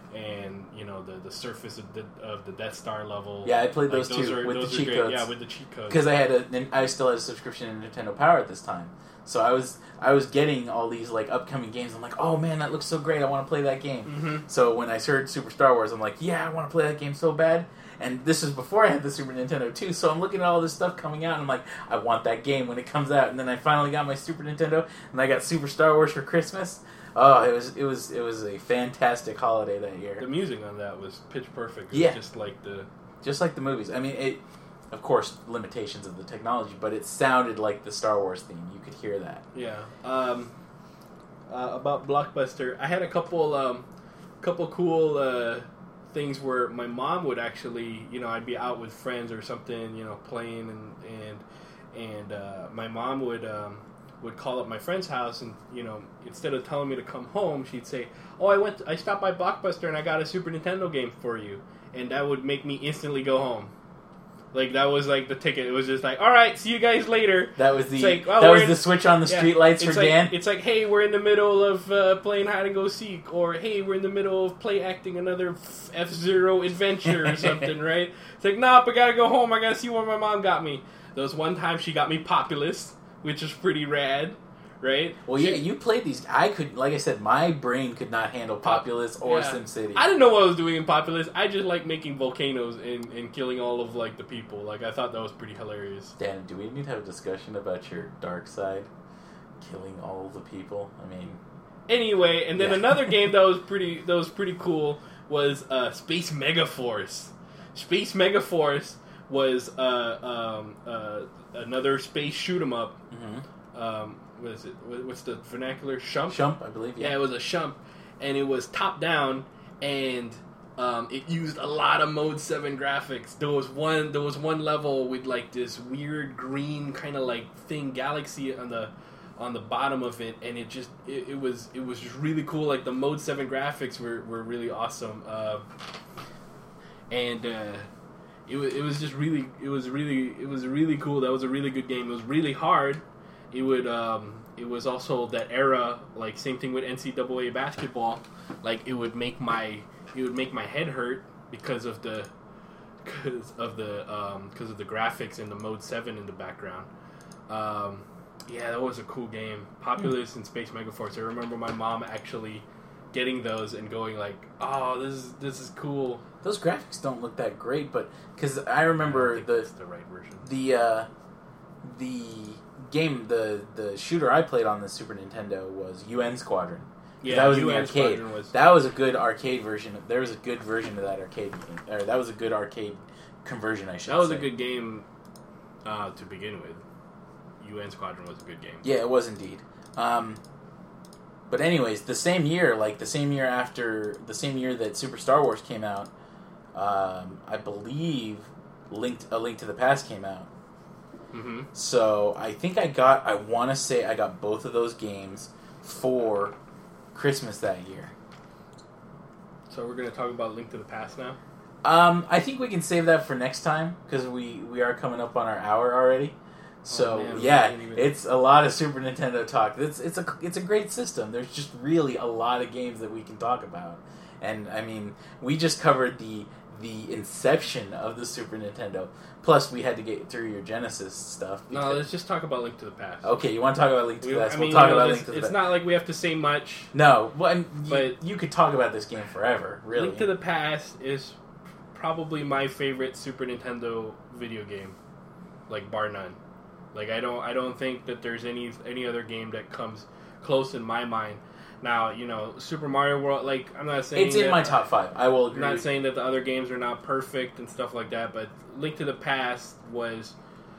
and you know the, the surface of the of the Death Star level. Yeah, I played Like, those too, are, with those the are cheat great. codes. Yeah, with the cheat codes. Because I had a, I still had a subscription to Nintendo Power at this time, so I was I was getting all these like upcoming games. I'm like, oh man, that looks so great! I want to play that game. Mm-hmm. So when I heard Super Star Wars, I'm like, yeah, I want to play that game so bad. And this is before I had the Super Nintendo too, so I'm looking at all this stuff coming out, and I'm like, I want that game when it comes out. And then I finally got my Super Nintendo, and I got Super Star Wars for Christmas. Oh, it was it was it was a fantastic holiday that year. The music on that was pitch perfect. It Yeah. was just like the Just like the movies. I mean, it, of course, limitations of the technology, but it sounded like the Star Wars theme. You could hear that. yeah. Um, uh, about Blockbuster, I had a couple um, couple cool uh, things where my mom would actually, you know, I'd be out with friends or something, you know, playing, and and and uh, my mom would um, would call up my friend's house, and you know, instead of telling me to come home, she'd say, "Oh, I went, I stopped by Blockbuster and I got a Super Nintendo game for you," and that would make me instantly go home. Like that was like the ticket. It was just like, all right, see you guys later. That was the It's like, oh, that we're was in- the switch on the Yeah, street lights for it's like, Dan. It's like, hey, we're in the middle of uh, playing hide and go seek, or hey, we're in the middle of play acting another F Zero adventure or something, right? It's like, nope, I gotta go home. I gotta see what my mom got me. There was one time she got me Populous, which is pretty rad, right? Well, She- yeah, you played these. I could, like I said, my brain could not handle Populous or Yeah. SimCity. I didn't know what I was doing in Populous. I just like making volcanoes and, and killing all of like the people. Like I thought that was pretty hilarious. Dan, do we need to have a discussion about your dark side, killing all the people? I mean, Anyway, and then Yeah. another game that was pretty that was pretty cool was uh, Space Megaforce. Space Megaforce was uh, um, uh, another space shoot 'em up. mm-hmm. Um, what is it? What- What's the vernacular? Shump. Shump, I believe. Yeah, Yeah. it was a shump, and it was top down, and um, it used a lot of Mode Seven graphics. There was one, there was one level with like this weird green kind of like thing, galaxy on the on the bottom of it, and it just it, it was it was just really cool. Like the Mode Seven graphics were, were really awesome, uh, and uh, it was it was just really it was really it was really cool. That was a really good game. It was really hard. It would um, it was also that era, like same thing with N C double A basketball. Like it would make my it would make my head hurt because of the because of the um, because of the graphics and the Mode Seven in the background. Um, yeah, that was a cool game. Populous and Space Megaforce. I remember my mom actually getting those and going like, "Oh, this is this is cool." Those graphics don't look that great, but because I I remember think the that's the right version. the uh, the game the the shooter I played on the Super Nintendo was U N Squadron. Yeah, that was in U the N arcade. Squadron was- That was a good arcade version. There was a good version of that arcade game. Or that was a good arcade conversion, I should That was say. a good game uh, to begin with. U N Squadron was a good game. Yeah, it was indeed. Um, but anyways, the same year, like the same year after the same year that Super Star Wars came out, um, I believe Linked A Link to the Past came out. Mm-hmm. So I think I got. I want to say I got both of those games for Christmas that year. So we're going to talk about Link to the Past now? Um, I think we can save that for next time because we, we are coming up on our hour already. So oh, man, yeah, even... it's a lot of Super Nintendo talk. It's it's a it's a great system. There's just really a lot of games that we can talk about, and I mean we just covered the the inception of the Super Nintendo. Plus, we had to get through your Genesis stuff. Because... No, let's just talk about Link to the Past. Okay, you want to talk about Link to we, the Past? I We'll mean, talk you know, about this, Link to the It's Past. not like we have to say much. No, well, and you, but you could talk about this game forever. Really, Link to the Past is probably my favorite Super Nintendo video game, like bar none. Like I don't, I don't think that there's any any other game that comes close in my mind. Now, you know, Super Mario World. Like I'm not saying it's in that, my top five. I will agree. I'm not saying that the other games are not perfect and stuff like that, but Link to the Past was.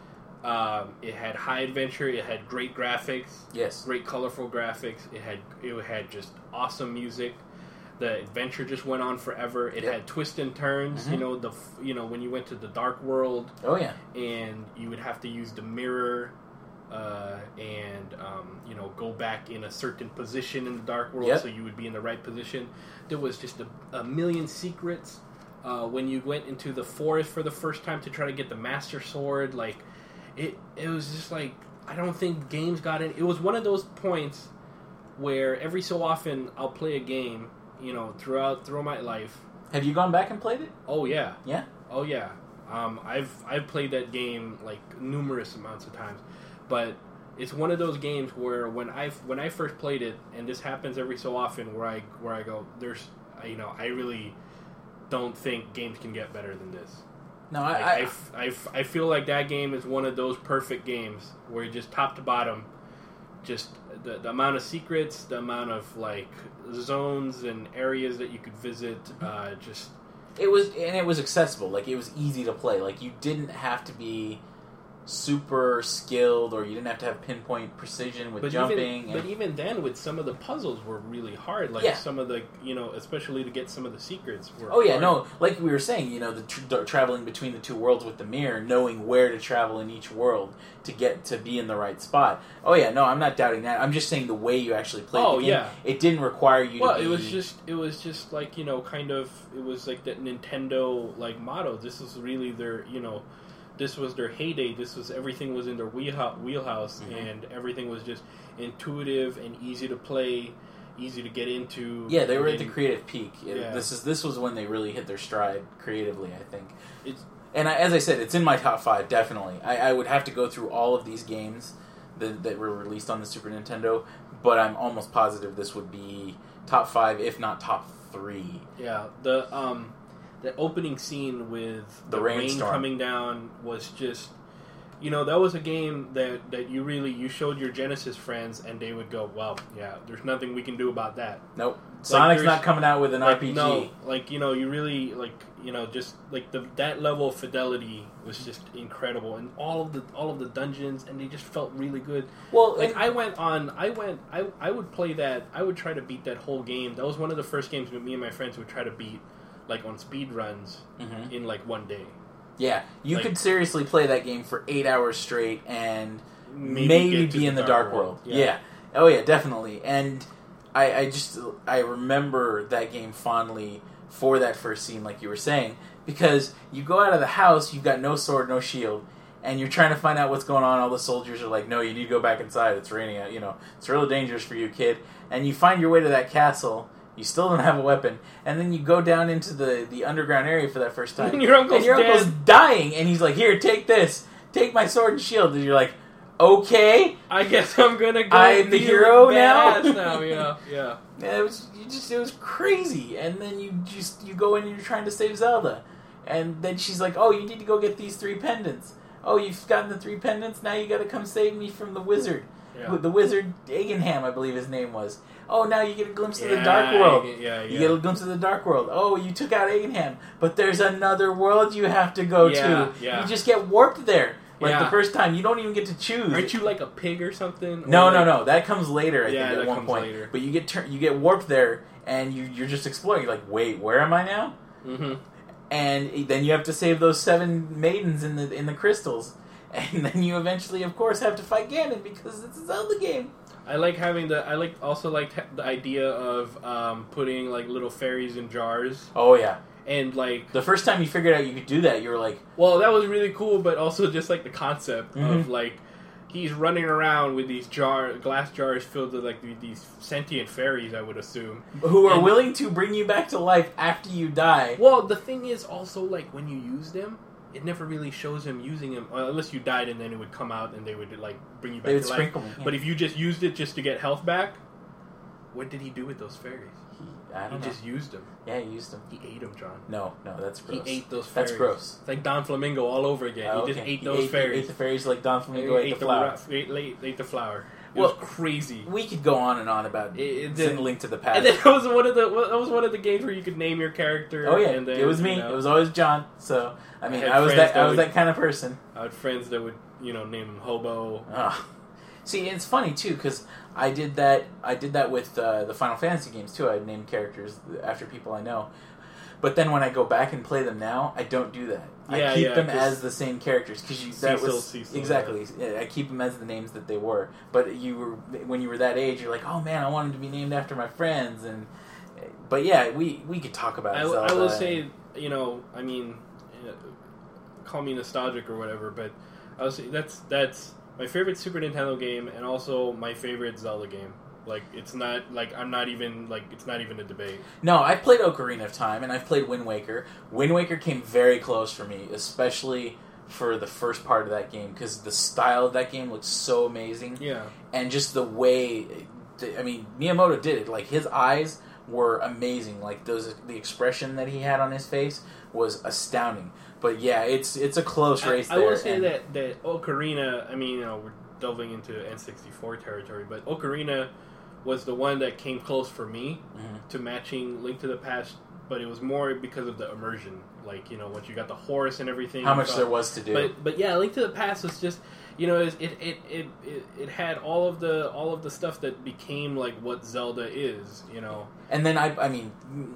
Um, it had high adventure. It had great graphics. Yes, great colorful graphics. It had it had just awesome music. The adventure just went on forever. It yep. had twists and turns. Mm-hmm. You know the you know when you went to the dark world. Oh yeah, and you would have to use the mirror, uh, and um, you know go back in a certain position in the dark world, yep. so you would be in the right position. There was just a, a million secrets. Uh, when you went into the forest for the first time to try to get the Master Sword, like it it was just like I don't think games got in. It was one of those points where every so often I'll play a game. You know, throughout throughout my life. Have you gone back and played it? Oh yeah, yeah. Oh yeah. Um, I've I've played that game like numerous amounts of times, but it's one of those games where when I when I first played it, and this happens every so often, where I where I go, there's you know I really don't think games can get better than this. No, like, I, I, I, I I feel like that game is one of those perfect games where just top to bottom, just the, the amount of secrets, the amount of like zones and areas that you could visit, uh, just it was and it was accessible. Like it was easy to play. Like you didn't have to be super skilled, or you didn't have to have pinpoint precision with but jumping. Even, and... But even then, with some of the puzzles were really hard. Like yeah. some of the, you know, especially to get some of the secrets. Were oh yeah, hard. no, like we were saying, you know, the tra- traveling between the two worlds with the mirror, knowing where to travel in each world to get to be in the right spot. Oh yeah, no, I'm not doubting that. I'm just saying the way you actually played oh, the game, yeah. it didn't require you well, to be... it was just, it was just like, you know, kind of, it was like that Nintendo, like, motto. This is really their, you know, this was their heyday. This was, everything was in their wheelhouse, wheelhouse mm-hmm. and everything was just intuitive and easy to play, easy to get into. Yeah, they were and, at the creative peak. Yeah. This is this was when they really hit their stride creatively, I think. It's, and I, as I said, it's in my top five, definitely. I, I would have to go through all of these games that, that were released on the Super Nintendo, but I'm almost positive this would be top five, if not top three. Yeah, the um, the opening scene with the, the rain rainstorm coming down was just, you know, that was a game that, that you really, you showed your Genesis friends and they would go, well, yeah, there's nothing we can do about that. Nope. Like, Sonic's not coming out with an like, R P G. No, like, you know, you really, like, you know, just, like, the that level of fidelity was just incredible. And all of the all of the dungeons, and they just felt really good. Well, like, and, I went on, I went, I, I would play that, I would try to beat that whole game. That was one of the first games that me and my friends would try to beat, like, on speed runs mm-hmm. in, like, one day. Yeah, you like, could seriously play that game for eight hours straight and maybe, maybe be the in the dark, dark world. world. Yeah. yeah. Oh yeah, definitely. And I, I just I remember that game fondly for that first scene, like you were saying, because you go out of the house, you've got no sword, no shield, and you're trying to find out what's going on. All the soldiers are like, "No, you need to go back inside. It's raining out. You know, it's really dangerous for you, kid." And you find your way to that castle. You still don't have a weapon, and then you go down into the, the underground area for that first time. And your uncle's and your dead. uncle's dying, and he's like, "Here, take this. Take my sword and shield." And you're like, "Okay, I guess I'm gonna go. I'm the be hero a now?" badass now, yeah, yeah. And it was you just it was crazy. And then you just you go in and you're trying to save Zelda, and then she's like, "Oh, you need to go get these three pendants. Oh, you've gotten the three pendants. Now you got to come save me from the wizard." Yeah. The wizard Egenham, I believe his name was. Oh, now you get a glimpse yeah, of the dark world. Yeah, yeah. You get a glimpse of the dark world. Oh, you took out Egenham, but there's another world you have to go yeah, to. Yeah. You just get warped there. Like Yeah. the first time, you don't even get to choose. Aren't you like a pig or something? No, Or no, like- no. That comes later. I Yeah, think that at one comes point. later. But you get tur- you get warped there, and you you're just exploring. You're like, wait, where am I now? Mhm. And then you have to save those seven maidens in the in the crystals, and then you eventually, of course, have to fight Ganon because it's a Zelda game. I like having the. I like also like ha- the idea of um, putting like little fairies in jars Oh yeah. and like. The first time you figured out you could do that, you were like, Well, that was really cool, but also just like the concept Mhm. of like he's running around with these jar glass jars filled with like these sentient fairies. I would assume. who are And- willing to bring you back to life after you die. Well, the thing is also like when you use them, it never really shows him using them uh, unless you died, and then it would come out and they would like bring you back They would to life. sprinkle them. But if you just used it just to get health back, what did he do with those fairies? He, I He don't know. just used them. Yeah, he used them. He ate them, John. No, no, that's gross. He ate those fairies. That's gross. It's like Don Flamingo all over again. Oh, he just okay. ate He those ate, fairies. Ate the fairies like Don Flamingo ate, ate the flower. ra- ate, ate, ate the flower. It Well, was crazy. We could go on and on about It- it it, did- Link to the Past. And then that was one of the that was one of the games where you could name your character. oh yeah, and then, it was me. you know, It was always John. So I mean, I had I, was friends that. that I was would- that kind of person. I had friends that would you know name him Hobo. Ugh. See, it's funny too because I did that. I did that with uh, the Final Fantasy games too. I named characters after people I know. But then when I go back and play them now, I don't do that. Yeah, I keep yeah, them 'cause as the same characters because that Cecil, was Cecil, exactly. Yeah, I keep them as the names that they were. But you were when you were that age, you're like, oh man, I want them to be named after my friends. And but yeah, we we could talk about. I, Zelda I will and- say, you know, I mean, uh, call me nostalgic or whatever, but I will say that's that's my favorite Super Nintendo game and also my favorite Zelda game. Like it's not like I'm not even like it's not even a debate. No, I played Ocarina of Time, and I've played Wind Waker. Wind Waker came very close for me, especially for the first part of that game, because the style of that game looks so amazing, Yeah, and just the way, I mean, Miyamoto did it. Like, his eyes were amazing. Like, those the expression that he had on his face was astounding. But yeah, it's it's a close race I, I there. will say and- that that Ocarina. I mean, you know, we're delving into N sixty-four territory, but Ocarina was the one that came close for me Mhm. to matching Link to the Past, but it was more because of the immersion. Like, you know, once you got the horse and everything. how you much felt- there was to do. But but yeah, Link to the Past was just you know it it, it it it it had all of the all of the stuff that became like what Zelda is. You know. And then I, I mean,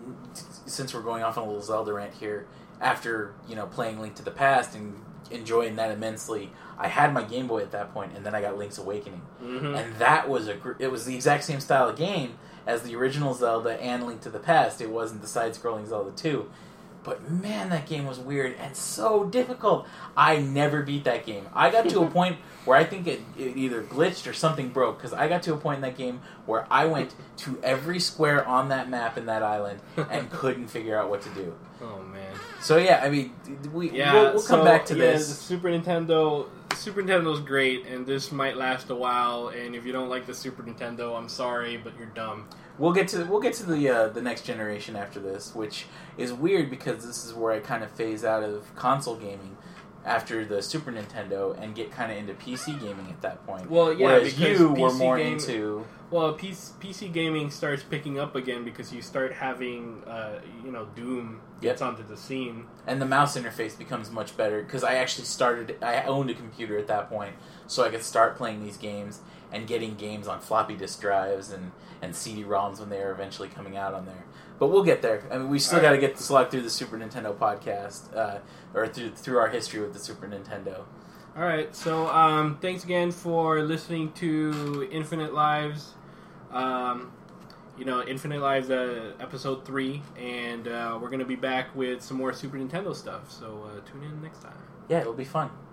since we're going off on a little Zelda rant here, after you know playing Link to the Past and enjoying that immensely, I had my Game Boy at that point, and then I got Link's Awakening, Mm-hmm. and that was a gr- it was the exact same style of game as the original Zelda and Link to the Past. It wasn't the side-scrolling Zelda two. But man, that game was weird and so difficult. I never beat that game. I got to a point where I think it, it either glitched or something broke, because I got to a point in that game where I went to every square on that map in that island and couldn't figure out what to do. Oh man. So yeah, I mean, we Yeah, we'll, we'll come so, back to yeah, this. The Super Nintendo, Super Nintendo's great, and this might last a while. And if you don't like the Super Nintendo, I'm sorry, but you're dumb. We'll get to we'll get to the uh, the next generation after this, which is weird because this is where I kind of phase out of console gaming after the Super Nintendo and get kind of into P C gaming at that point. Well, yeah, Whereas because you were P C more game- into Well, P C, P C gaming starts picking up again because you start having, uh, you know, Doom gets onto the scene. and the mouse interface becomes much better because I actually started. I owned a computer at that point, so I could start playing these games and getting games on floppy disk drives and, and C D ROMs when they are eventually coming out on there. But we'll get there. I mean, we still All got to right. get to slog through the Super Nintendo podcast, uh, or through through our history with the Super Nintendo. All right, so um, thanks again for listening to Infinite Lives. Um, you know, Infinite Lives, uh, episode three, and uh, we're gonna be back with some more Super Nintendo stuff. So uh, tune in next time. Yeah, it'll be fun.